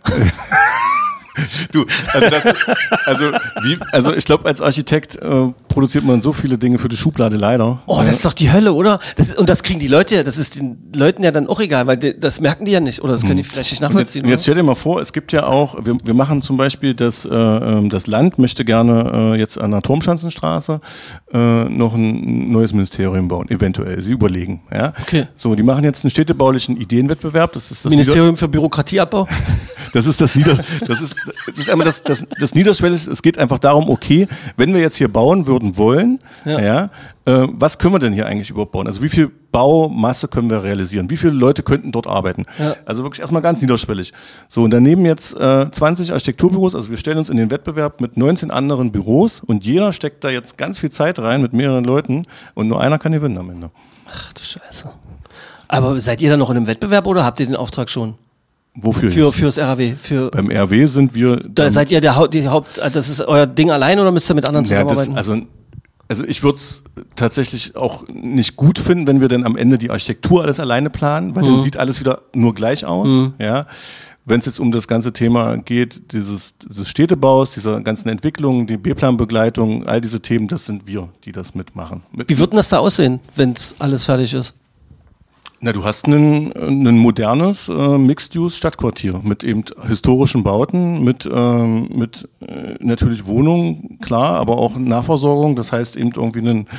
Du, also das ist, also wie, also ich glaube, als Architekt äh, produziert man so viele Dinge für die Schublade leider. Oh, das ist doch die Hölle, oder? Das ist, und das kriegen die Leute ja, das ist den Leuten ja dann auch egal, weil die, das merken die ja nicht, oder das können die vielleicht nicht nachvollziehen. Und jetzt, jetzt stell dir mal vor, es gibt ja auch, wir, wir machen zum Beispiel, das, äh, das Land möchte gerne äh, jetzt an der Turmschanzenstraße äh, noch ein neues Ministerium bauen, eventuell. Sie überlegen, ja. Okay. So, die machen jetzt einen städtebaulichen Ideenwettbewerb. Das ist das Ministerium Nieder- für Bürokratieabbau. Das ist das Nieder, das ist, das ist einmal das, das, das Niederschwellige. Es geht einfach darum, okay, wenn wir jetzt hier bauen würden wollen, ja, ja äh, was können wir denn hier eigentlich überhaupt bauen? Also wie viel Baumasse können wir realisieren? Wie viele Leute könnten dort arbeiten? Ja. Also wirklich erstmal ganz niederschwellig. So, und daneben jetzt äh, zwanzig Architekturbüros, also wir stellen uns in den Wettbewerb mit neunzehn anderen Büros und jeder steckt da jetzt ganz viel Zeit rein mit mehreren Leuten und nur einer kann gewinnen am Ende. Ach du Scheiße. Aber seid ihr da noch in einem Wettbewerb oder habt ihr den Auftrag schon? Wofür? Für, fürs R A W. Für Beim R A W sind wir. Da seid ihr der Haupt, die Haupt, das ist euer Ding allein oder müsst ihr mit anderen zusammenarbeiten? Ja, das, also, also ich würde es tatsächlich auch nicht gut finden, wenn wir dann am Ende die Architektur alles alleine planen, weil mhm. dann sieht alles wieder nur gleich aus. Mhm. Ja. Wenn es jetzt um das ganze Thema geht, dieses, dieses Städtebaus, dieser ganzen Entwicklung, die B-Plan-Begleitung, all diese Themen, das sind wir, die das mitmachen. Mit Wie wird denn das da aussehen, wenn es alles fertig ist? Na, du hast ein, ein modernes äh, Mixed-Use-Stadtquartier mit eben historischen Bauten, mit, ähm, mit äh, natürlich Wohnungen, klar, aber auch Nahversorgung. Das heißt eben irgendwie einen,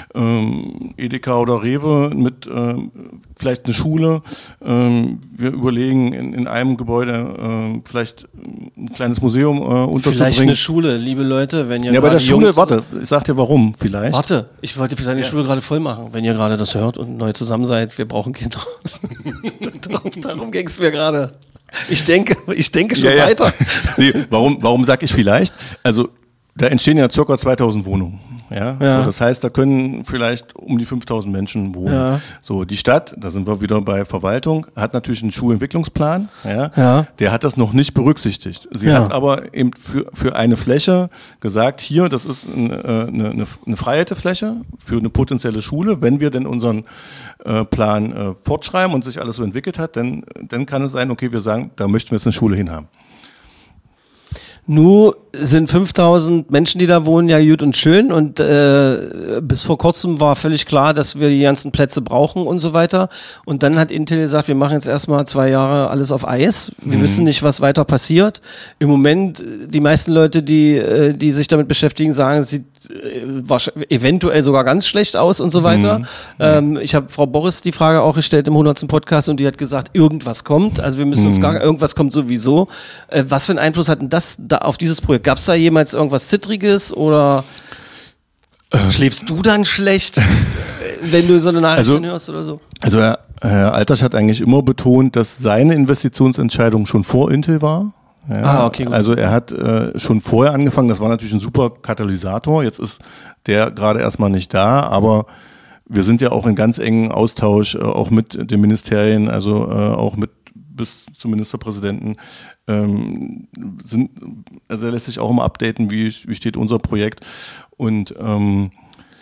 ähm, Edeka oder Rewe, mit ähm, vielleicht eine Schule. Ähm, wir überlegen in, in einem Gebäude äh, vielleicht ein kleines Museum äh, unterzubringen. Vielleicht eine Schule, liebe Leute, wenn ihr Ja, bei der Schule, Jungs, warte, ich sag dir warum, vielleicht. Warte, ich wollte vielleicht die Ja. Schule gerade voll machen, wenn ihr gerade das hört und neu zusammen seid. Wir brauchen Kinder. darum darum ging es mir gerade. Ich denke, ich denke schon Ja, ja. weiter. Nee, warum, warum sag ich vielleicht? Also, da entstehen ja circa zweitausend Wohnungen. Ja, Ja. So, das heißt, da können vielleicht um die fünftausend Menschen wohnen. Ja. So, die Stadt, da sind wir wieder bei Verwaltung, hat natürlich einen Schulentwicklungsplan. Ja, Ja. Der hat das noch nicht berücksichtigt. Sie Ja. hat aber eben für, für eine Fläche gesagt, hier, das ist eine, eine, eine, eine Freihältefläche für eine potenzielle Schule. Wenn wir denn unseren äh, Plan äh, fortschreiben und sich alles so entwickelt hat, dann, dann kann es sein, okay, wir sagen, da möchten wir jetzt eine Schule hinhaben. Nu sind fünftausend Menschen, die da wohnen, ja gut und schön und äh, bis vor kurzem war völlig klar, dass wir die ganzen Plätze brauchen und so weiter und dann hat Intel gesagt, wir machen jetzt erstmal zwei Jahre alles auf Eis, wir Mhm. wissen nicht, was weiter passiert. Im Moment, die meisten Leute, die, äh, die sich damit beschäftigen, sagen, es sieht äh, wahrscheinlich- eventuell sogar ganz schlecht aus und so weiter. Mhm. Ähm, ich habe Frau Boris die Frage auch gestellt im hundertsten Podcast und die hat gesagt, irgendwas kommt, also wir müssen uns Mhm. gar, irgendwas kommt sowieso. Äh, was für einen Einfluss hat denn das da auf dieses Projekt? Gab es da jemals irgendwas Zittriges oder Ähm. schläfst du dann schlecht, äh, wenn du so eine Nachricht Also- hörst oder so? Also Herr, Herr Altersch hat eigentlich immer betont, dass seine Investitionsentscheidung schon vor Intel war. Ja, Ah, okay, gut. Also er hat äh, schon vorher angefangen, das war natürlich ein super Katalysator, jetzt ist der gerade erstmal nicht da, aber wir sind ja auch in ganz engen Austausch, äh, auch mit den Ministerien, also äh, auch mit bis zum Ministerpräsidenten, ähm, sind, also er lässt sich auch immer updaten, wie, wie steht unser Projekt und ähm,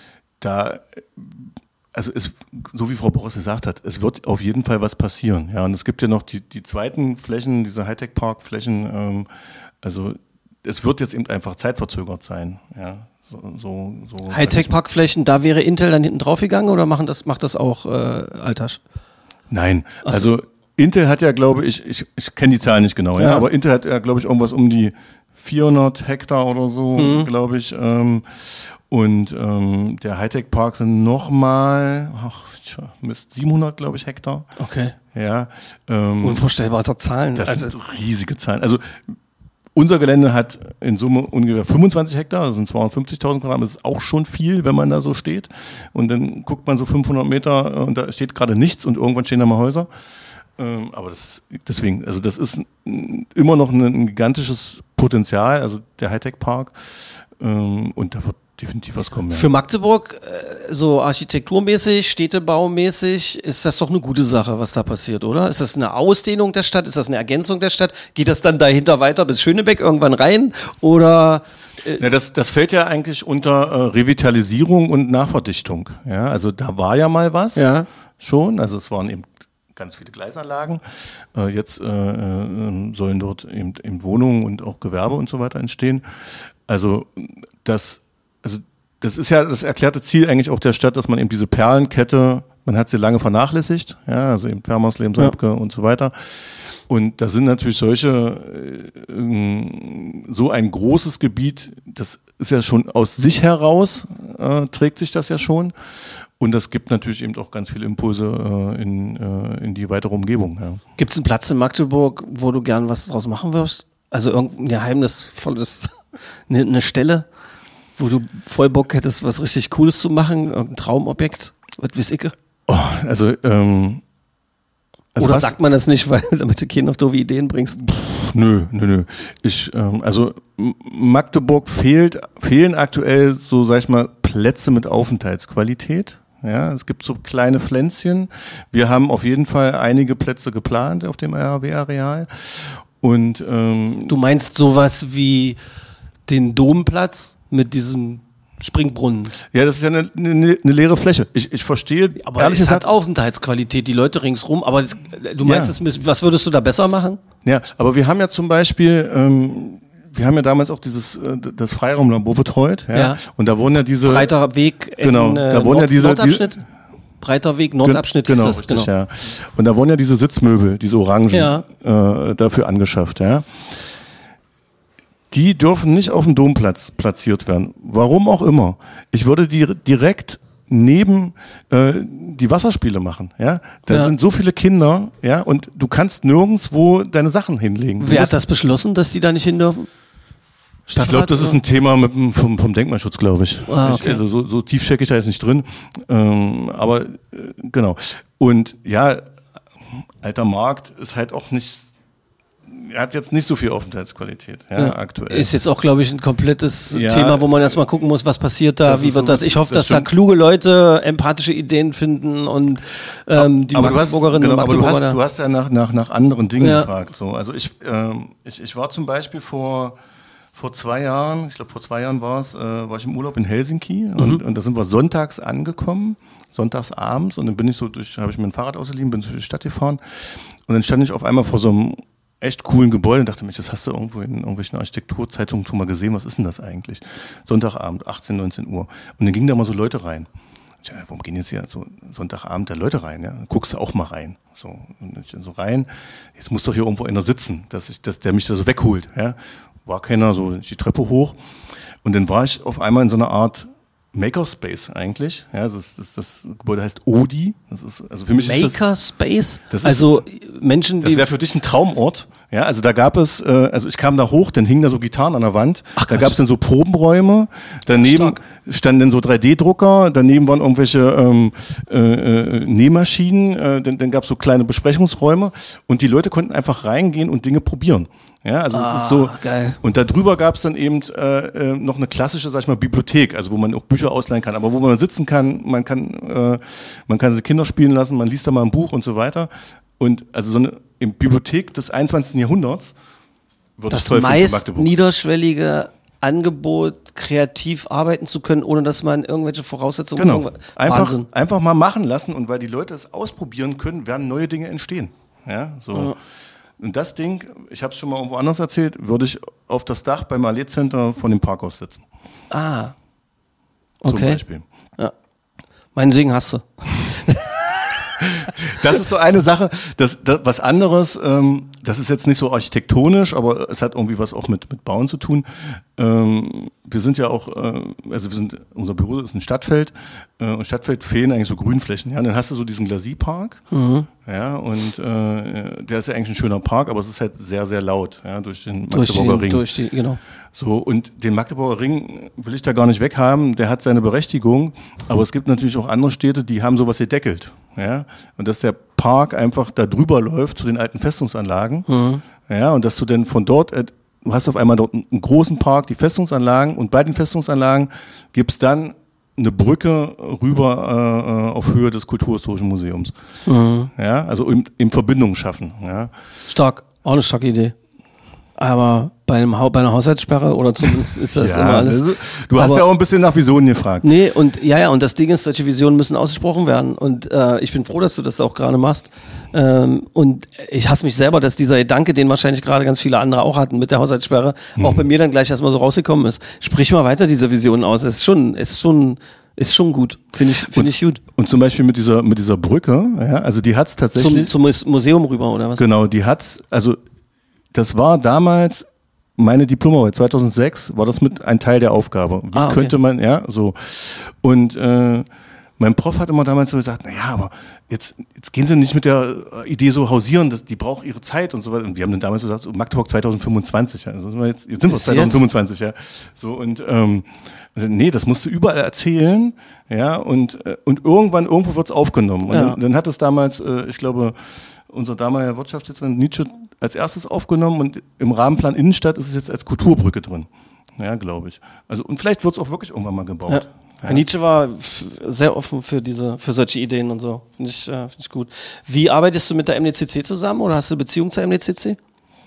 da also es, so wie Frau Boris gesagt hat, es wird auf jeden Fall was passieren. Ja, und es gibt ja noch die, die zweiten Flächen, diese Hightech-Park-Flächen, ähm, also es wird jetzt eben einfach zeitverzögert sein. Ja, so, so, so Hightech-Parkflächen, da wäre Intel dann hinten drauf gegangen oder machen das, macht das auch äh, Altersch? Nein, Ach so. also Intel hat ja, glaube ich, ich, ich kenne die Zahlen nicht genau, ja, Ja. aber Intel hat ja, glaube ich, irgendwas um die vierhundert Hektar oder so, Mhm. glaube ich. Ähm, und ähm, der Hightech-Park sind nochmal, ach, tja, Mist, siebenhundert, glaube ich, Hektar. Okay. Ja, ähm, Unvorstellbare Zahlen. das Also sind riesige Zahlen. Also unser Gelände hat in Summe ungefähr fünfundzwanzig Hektar, das sind zweihundertfünfzigtausend Quadratmeter, das ist auch schon viel, wenn man da so steht. Und dann guckt man so fünfhundert Meter äh, und da steht gerade nichts und irgendwann stehen da mal Häuser. Ähm, aber das, deswegen, also das ist n- immer noch ein, ein gigantisches Potenzial, also der Hightech-Park. Ähm, und da wird definitiv was kommen. Ja. Für Magdeburg, äh, so architekturmäßig, städtebaumäßig, ist das doch eine gute Sache, was da passiert, oder? Ist das eine Ausdehnung der Stadt? Ist das eine Ergänzung der Stadt? Geht das dann dahinter weiter bis Schönebeck irgendwann rein? Oder Ja, das, das fällt ja eigentlich unter äh, Revitalisierung und Nachverdichtung. Ja, also da war ja mal was Ja. schon. Also es waren eben ganz viele Gleisanlagen. Äh, jetzt äh, äh, sollen dort eben, eben Wohnungen und auch Gewerbe und so weiter entstehen. Also das, also das ist ja das erklärte Ziel eigentlich auch der Stadt, dass man eben diese Perlenkette, man hat sie lange vernachlässigt, ja, also eben Fermersleben, Saibke und so weiter. Und da sind natürlich solche, äh, so ein großes Gebiet, das ist ja schon aus sich heraus, äh, trägt sich das ja schon. Und das gibt natürlich eben auch ganz viele Impulse äh, in, äh, in die weitere Umgebung. Ja. gibt es einen Platz in Magdeburg, wo du gern was draus machen wirst? Also irgendein geheimnisvolles, eine, eine Stelle, wo du voll Bock hättest, was richtig Cooles zu machen? Irgendein Traumobjekt? Was weiß ich? Oh, also, ähm, also Oder was? sagt man das nicht, weil damit du keinen auf doofe Ideen bringst? Nö, nö, nö. Ich, ähm, also M- Magdeburg fehlt, fehlen aktuell so, sag ich mal, Plätze mit Aufenthaltsqualität. Ja, es gibt so kleine Pflänzchen. Wir haben auf jeden Fall einige Plätze geplant auf dem R H W-Areal. Und ähm, Du meinst sowas wie den Domplatz mit diesem Springbrunnen? ja, das ist ja eine, eine, eine leere Fläche. Ich, ich verstehe, Aber ehrlich es hat gesagt, Aufenthaltsqualität, die Leute ringsrum. Aber das, du meinst, Ja. es müssen- was würdest du da besser machen? ja, aber wir haben ja zum Beispiel, ähm, wir haben ja damals auch dieses äh, das Freiraumlabor betreut, ja? Ja. Und da wurden ja diese Breiter Weg in Genau, äh, da wurden ja Nord diese- Nordabschnitt? Breiter Weg, Nordabschnitt genau, ist das. richtig, ja. Und da wurden ja diese Sitzmöbel, diese Orangen, Ja. äh, dafür angeschafft, ja. Die dürfen nicht auf dem Domplatz platziert werden. Warum auch immer. Ich würde die direkt neben äh, die Wasserspiele machen. Ja, da Ja. sind so viele Kinder, ja, und du kannst nirgendwo deine Sachen hinlegen. Du Wer musst- hat das beschlossen, dass die da nicht hin dürfen? Ich glaube, das ist ein Thema mit, dem- vom, vom Denkmalschutz, glaube ich. Ah, okay. ich. Also so, so tief stecke ich da jetzt nicht drin. Ähm, aber äh, genau. Und ja, alter Markt ist halt auch nicht, er hat jetzt nicht so viel Aufenthaltsqualität, ja, Ja. aktuell. Ist jetzt auch, glaube ich, ein komplettes Ja. Thema, wo man erstmal gucken muss, was passiert da, Das wie ist wird so- das. Ich hoffe, das dass da stimmt. kluge Leute empathische Ideen finden und ähm, die aber du hast, Magdeburgerinnen genau, und aber du Magdeburger. hast, du hast ja nach, nach, nach anderen Dingen Ja. gefragt. So. Also ich, ähm, ich, ich war zum Beispiel vor, vor zwei Jahren, ich glaube vor zwei Jahren war es, äh, war ich im Urlaub in Helsinki und, und da sind wir sonntags angekommen, sonntags abends und dann bin ich so durch, habe ich mir ein Fahrrad ausgeliehen, bin durch die Stadt gefahren und dann stand ich auf einmal vor so einem echt coolen Gebäude und dachte mir, das hast du irgendwo in irgendwelchen Architekturzeitungen schon mal gesehen, was ist denn das eigentlich? Sonntagabend, achtzehn, neunzehn Uhr. Und dann gingen da mal so Leute rein. Ich dachte, warum gehen jetzt hier so Sonntagabend da Leute rein? Ja? Dann guckst du auch mal rein. So, und ich dann so rein, jetzt muss doch hier irgendwo einer sitzen, dass, ich, dass der mich da so wegholt. Ja? War keiner, so die Treppe hoch. Und dann war ich auf einmal in so einer Art Makerspace eigentlich. Ja, das, ist, das, das Gebäude heißt Odi. Das ist, also für mich ist das, Makerspace? Das ist- Also Menschen, das die... wäre für dich ein Traumort. Ja, also da gab es, äh, also ich kam da hoch, dann hingen da so Gitarren an der Wand. Ach, da Quatsch. gab es dann so Probenräume. Daneben Stark. standen dann so drei D Drucker. Daneben waren irgendwelche ähm, äh, äh, Nähmaschinen. Äh, dann dann gab es so kleine Besprechungsräume. Und die Leute konnten einfach reingehen und Dinge probieren. Ja, also es ist so. Ah, geil. Und darüber gab es dann eben äh, äh, noch eine klassische, sag ich mal, Bibliothek, also wo man auch Bücher ausleihen kann, aber wo man sitzen kann, man kann, äh, man kann die Kinder spielen lassen, man liest da mal ein Buch und so weiter. Und also so eine in Bibliothek des einundzwanzigsten Jahrhunderts wird das toll für meist Magdeburg. niederschwellige Angebot, kreativ arbeiten zu können, ohne dass man irgendwelche Voraussetzungen... Genau. irgendwas- Einfach, Wahnsinn. einfach mal machen lassen und weil die Leute es ausprobieren können, werden neue Dinge entstehen. Ja, so. Ja. Und das Ding, ich habe es schon mal irgendwo anders erzählt, würde ich auf das Dach beim Allee Center von dem Parkhaus setzen. Ah, Zum okay. Beispiel. Ja. Meinen Segen hast du. Das ist so eine Sache, das, das was anderes, ähm, das ist jetzt nicht so architektonisch, aber es hat irgendwie was auch mit, mit Bauen zu tun. Ähm, wir sind ja auch, äh, also wir sind, unser Büro ist ein Stadtfeld äh, und Stadtfeld fehlen eigentlich so Grünflächen. Ja, und dann hast du so diesen Glacis-Park, ja, und äh, der ist ja eigentlich ein schöner Park, aber es ist halt sehr, sehr laut, ja, durch den Durch Magdeburger die, Ring. durch die, genau. So, und den Magdeburger Ring will ich da gar nicht weghaben, der hat seine Berechtigung, aber es gibt natürlich auch andere Städte, die haben sowas gedeckelt, ja, und dass der Park einfach da drüber läuft zu den alten Festungsanlagen, Mhm. ja, und dass du dann von dort, äh, du hast auf einmal dort einen großen Park, die Festungsanlagen, und bei den Festungsanlagen gibt's dann eine Brücke rüber äh, auf Höhe des Kulturhistorischen Museums, Mhm. ja, also in, in Verbindung schaffen, ja. Stark, auch eine starke Idee. Aber bei, einem, Hau- bei einer Haushaltssperre oder zumindest ist das immer alles... also, du hast Aber- ja auch ein bisschen nach Visionen gefragt. Nee, und ja, ja, und das Ding ist, solche Visionen müssen ausgesprochen werden. Und äh, ich bin froh, dass du das auch gerade machst. Ähm, und ich hasse mich selber, dass dieser Gedanke, den wahrscheinlich gerade ganz viele andere auch hatten mit der Haushaltssperre, auch bei mir dann gleich erstmal so rausgekommen ist. Sprich mal weiter diese Visionen aus. Es ist schon, es ist schon, ist schon gut. Finde ich, finde ich gut. Und zum Beispiel mit dieser, mit dieser Brücke, ja, also die hat's Zum, tatsächlich, zum Mus- Museum rüber, oder was? genau, die hat's, also das war damals meine Diplomarbeit, zweitausendsechs war das mit ein Teil der Aufgabe. Wie Ah, okay. könnte man, ja, so. Und äh, mein Prof hat immer damals so gesagt, na ja, aber jetzt, jetzt gehen Sie nicht mit der Idee so hausieren, das, die braucht ihre Zeit und so weiter. Und wir haben dann damals so gesagt, so Magdeburg zweitausendfünfundzwanzig, ja. Also sind wir jetzt, jetzt sind wir Ist zweitausendfünfundzwanzig, ja. So, und ähm, also, nee, das musst du überall erzählen, ja, und, äh, und irgendwann, irgendwo wird's aufgenommen. Und Ja. dann, dann hat es damals, äh, ich glaube, unser damaliger Wirtschaftsdezernent Nietzsche als erstes aufgenommen und im Rahmenplan Innenstadt ist es jetzt als Kulturbrücke drin. Ja, glaube ich. Also, und vielleicht wird es auch wirklich irgendwann mal gebaut. Ja. Ja. Herr Nietzsche war f- sehr offen für diese, für solche Ideen und so. Finde ich, äh, find ich gut. Wie arbeitest du mit der M D C C zusammen oder hast du eine Beziehung zur M D C C?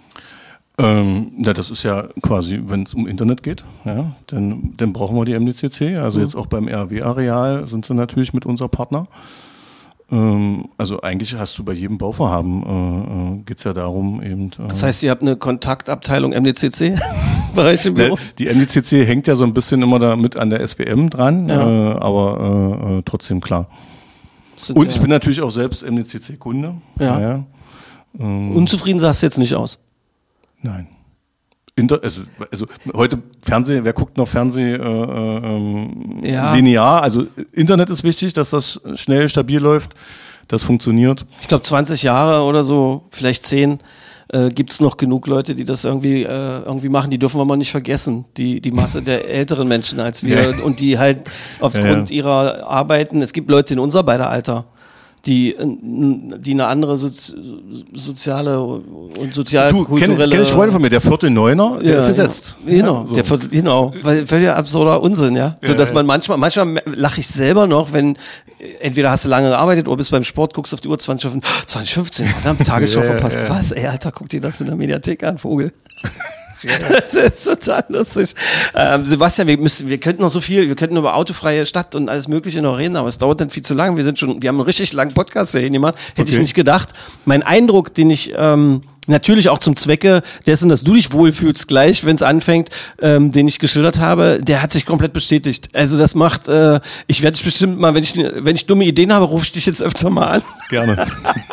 Ähm, ja, das ist ja quasi, wenn es um Internet geht, ja, dann, dann brauchen wir die M D C C. Also jetzt auch beim R W-Areal sind sie natürlich mit unser Partner. Ähm, also eigentlich hast du bei jedem Bauvorhaben, äh, äh, geht's ja darum eben. Äh, Das heißt, ihr habt eine Kontaktabteilung M D C C Bereich im Ne, Büro? die M D C C hängt ja so ein bisschen immer da mit an der S W M dran, Ja. äh, aber äh, äh, trotzdem klar. Sind Und ja- ich bin natürlich auch selbst M D C C-Kunde. Ja. Ja. Ähm, Unzufrieden sahst du jetzt nicht aus. nein. Inter, also, also heute Fernsehen, wer guckt noch Fernsehen äh, äh, Ja. linear? Also Internet ist wichtig, dass das schnell, stabil läuft, das funktioniert. Ich glaube zwanzig Jahre oder so, vielleicht zehn, äh, gibt es noch genug Leute, die das irgendwie, äh, irgendwie machen. Die dürfen wir mal nicht vergessen. Die, die Masse der älteren Menschen als wir Ja. und die halt aufgrund Ja, ja. ihrer Arbeiten, es gibt Leute in unser beider Alter, die, die eine andere Sozi soziale und Du, kenne sozial-kulturelle... kenn ich Freunde von mir, der vierte Neuner, der ist gesetzt. Genau, Ja, so. der, Vierte- genau, weil völlig absurder Unsinn, ja. So, Ja, dass ja. man manchmal, manchmal lache ich selber noch, wenn äh, entweder hast du lange gearbeitet oder bist beim Sport, guckst auf die Uhr zwanzig fünfzehn, zwanzig fünfzehn, verdammt, Tagesschau Ja, ja, verpasst. ja. Was, ey, Alter, guck dir das in der Mediathek an, Vogel. Das ist total lustig. Ähm, Sebastian, wir müssen, wir könnten noch so viel, wir könnten über autofreie Stadt und alles Mögliche noch reden, aber es dauert dann viel zu lang. Wir sind schon, wir haben einen richtig langen Podcast hier gemacht. Hätte ich Okay. nicht gedacht. Mein Eindruck, den ich ähm, natürlich auch zum Zwecke dessen, dass du dich wohlfühlst gleich, wenn es anfängt, ähm, den ich geschildert habe, der hat sich komplett bestätigt. Also das macht, äh, ich werde dich bestimmt mal, wenn ich wenn ich dumme Ideen habe, rufe ich dich jetzt öfter mal an. Gerne.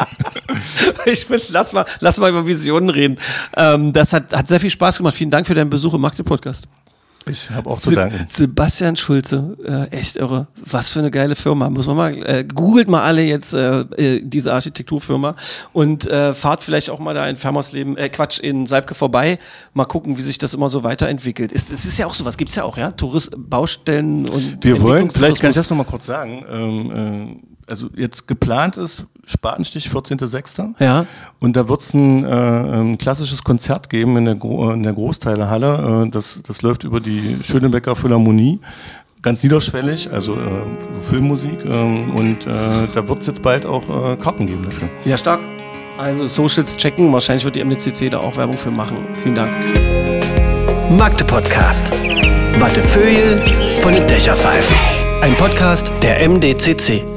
Ich will, lass mal, lass mal über Visionen reden. Ähm, das hat, hat sehr viel Spaß gemacht. Vielen Dank für deinen Besuch im Magde-Podcast. Ich habe auch zu danken. Sebastian Schulze, äh, echt irre. Was für eine geile Firma. Muss man mal, äh, googelt mal alle jetzt äh, äh, diese Architekturfirma und äh, fahrt vielleicht auch mal da in Fermersleben, äh, Quatsch, in Salbke vorbei. Mal gucken, wie sich das immer so weiterentwickelt. Es, es ist ja auch sowas, gibt's ja auch, ja? Tourist, Baustellen und Wir wollen, vielleicht kann ich Entwicklungstourismus. das nochmal kurz sagen, ähm, äh, also jetzt geplant ist Spatenstich vierzehnter sechster Ja. Und da wird es ein, äh, ein klassisches Konzert geben in der, Gro in der Großteilehalle. Äh, das, das läuft über die Schönebecker Philharmonie. Ganz niederschwellig, also äh, Filmmusik. Äh, und äh, da wird es jetzt bald auch äh, Karten geben dafür. Ja, stark. Also Socials checken. Wahrscheinlich wird die M D C C da auch Werbung für machen. Vielen Dank. Magde-Podcast. Wattefeuille von den Dächerpfeifen. Ein Podcast der M D C C.